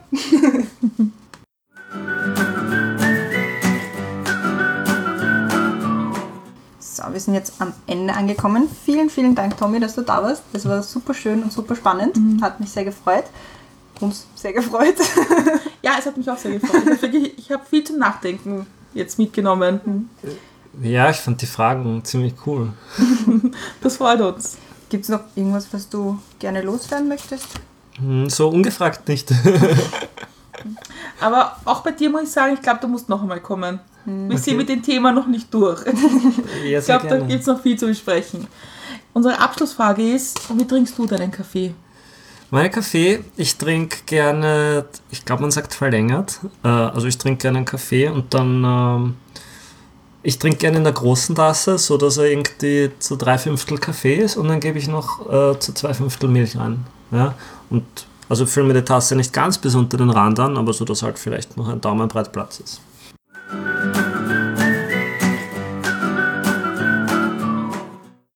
So, wir sind jetzt am Ende angekommen. Vielen, vielen Dank, Tommy, dass du da warst. Das war super schön und super spannend. Mhm. Hat mich sehr gefreut. Uns sehr gefreut. Ja, es hat mich auch sehr gefreut. Ich habe viel zum Nachdenken jetzt mitgenommen. Ja, ich fand die Fragen ziemlich cool. Das freut uns. Gibt es noch irgendwas, was du gerne loswerden möchtest? So ungefragt nicht. Aber auch bei dir muss ich sagen, ich glaube, du musst noch einmal kommen. Wir okay. sind mit dem Thema noch nicht durch. Ja, ich glaube, da gibt es noch viel zu besprechen. Unsere Abschlussfrage ist, wie trinkst du deinen Kaffee? Mein Kaffee, ich trinke gerne, ich glaube, man sagt verlängert. Also ich trinke gerne einen Kaffee und dann, ich trinke gerne in der großen Tasse, so dass er irgendwie zu drei Fünftel Kaffee ist und dann gebe ich noch zu zwei Fünftel Milch rein. Ja? Und also fülle mir die Tasse nicht ganz bis unter den Rand an, aber so, dass halt vielleicht noch ein Daumenbreit Platz ist.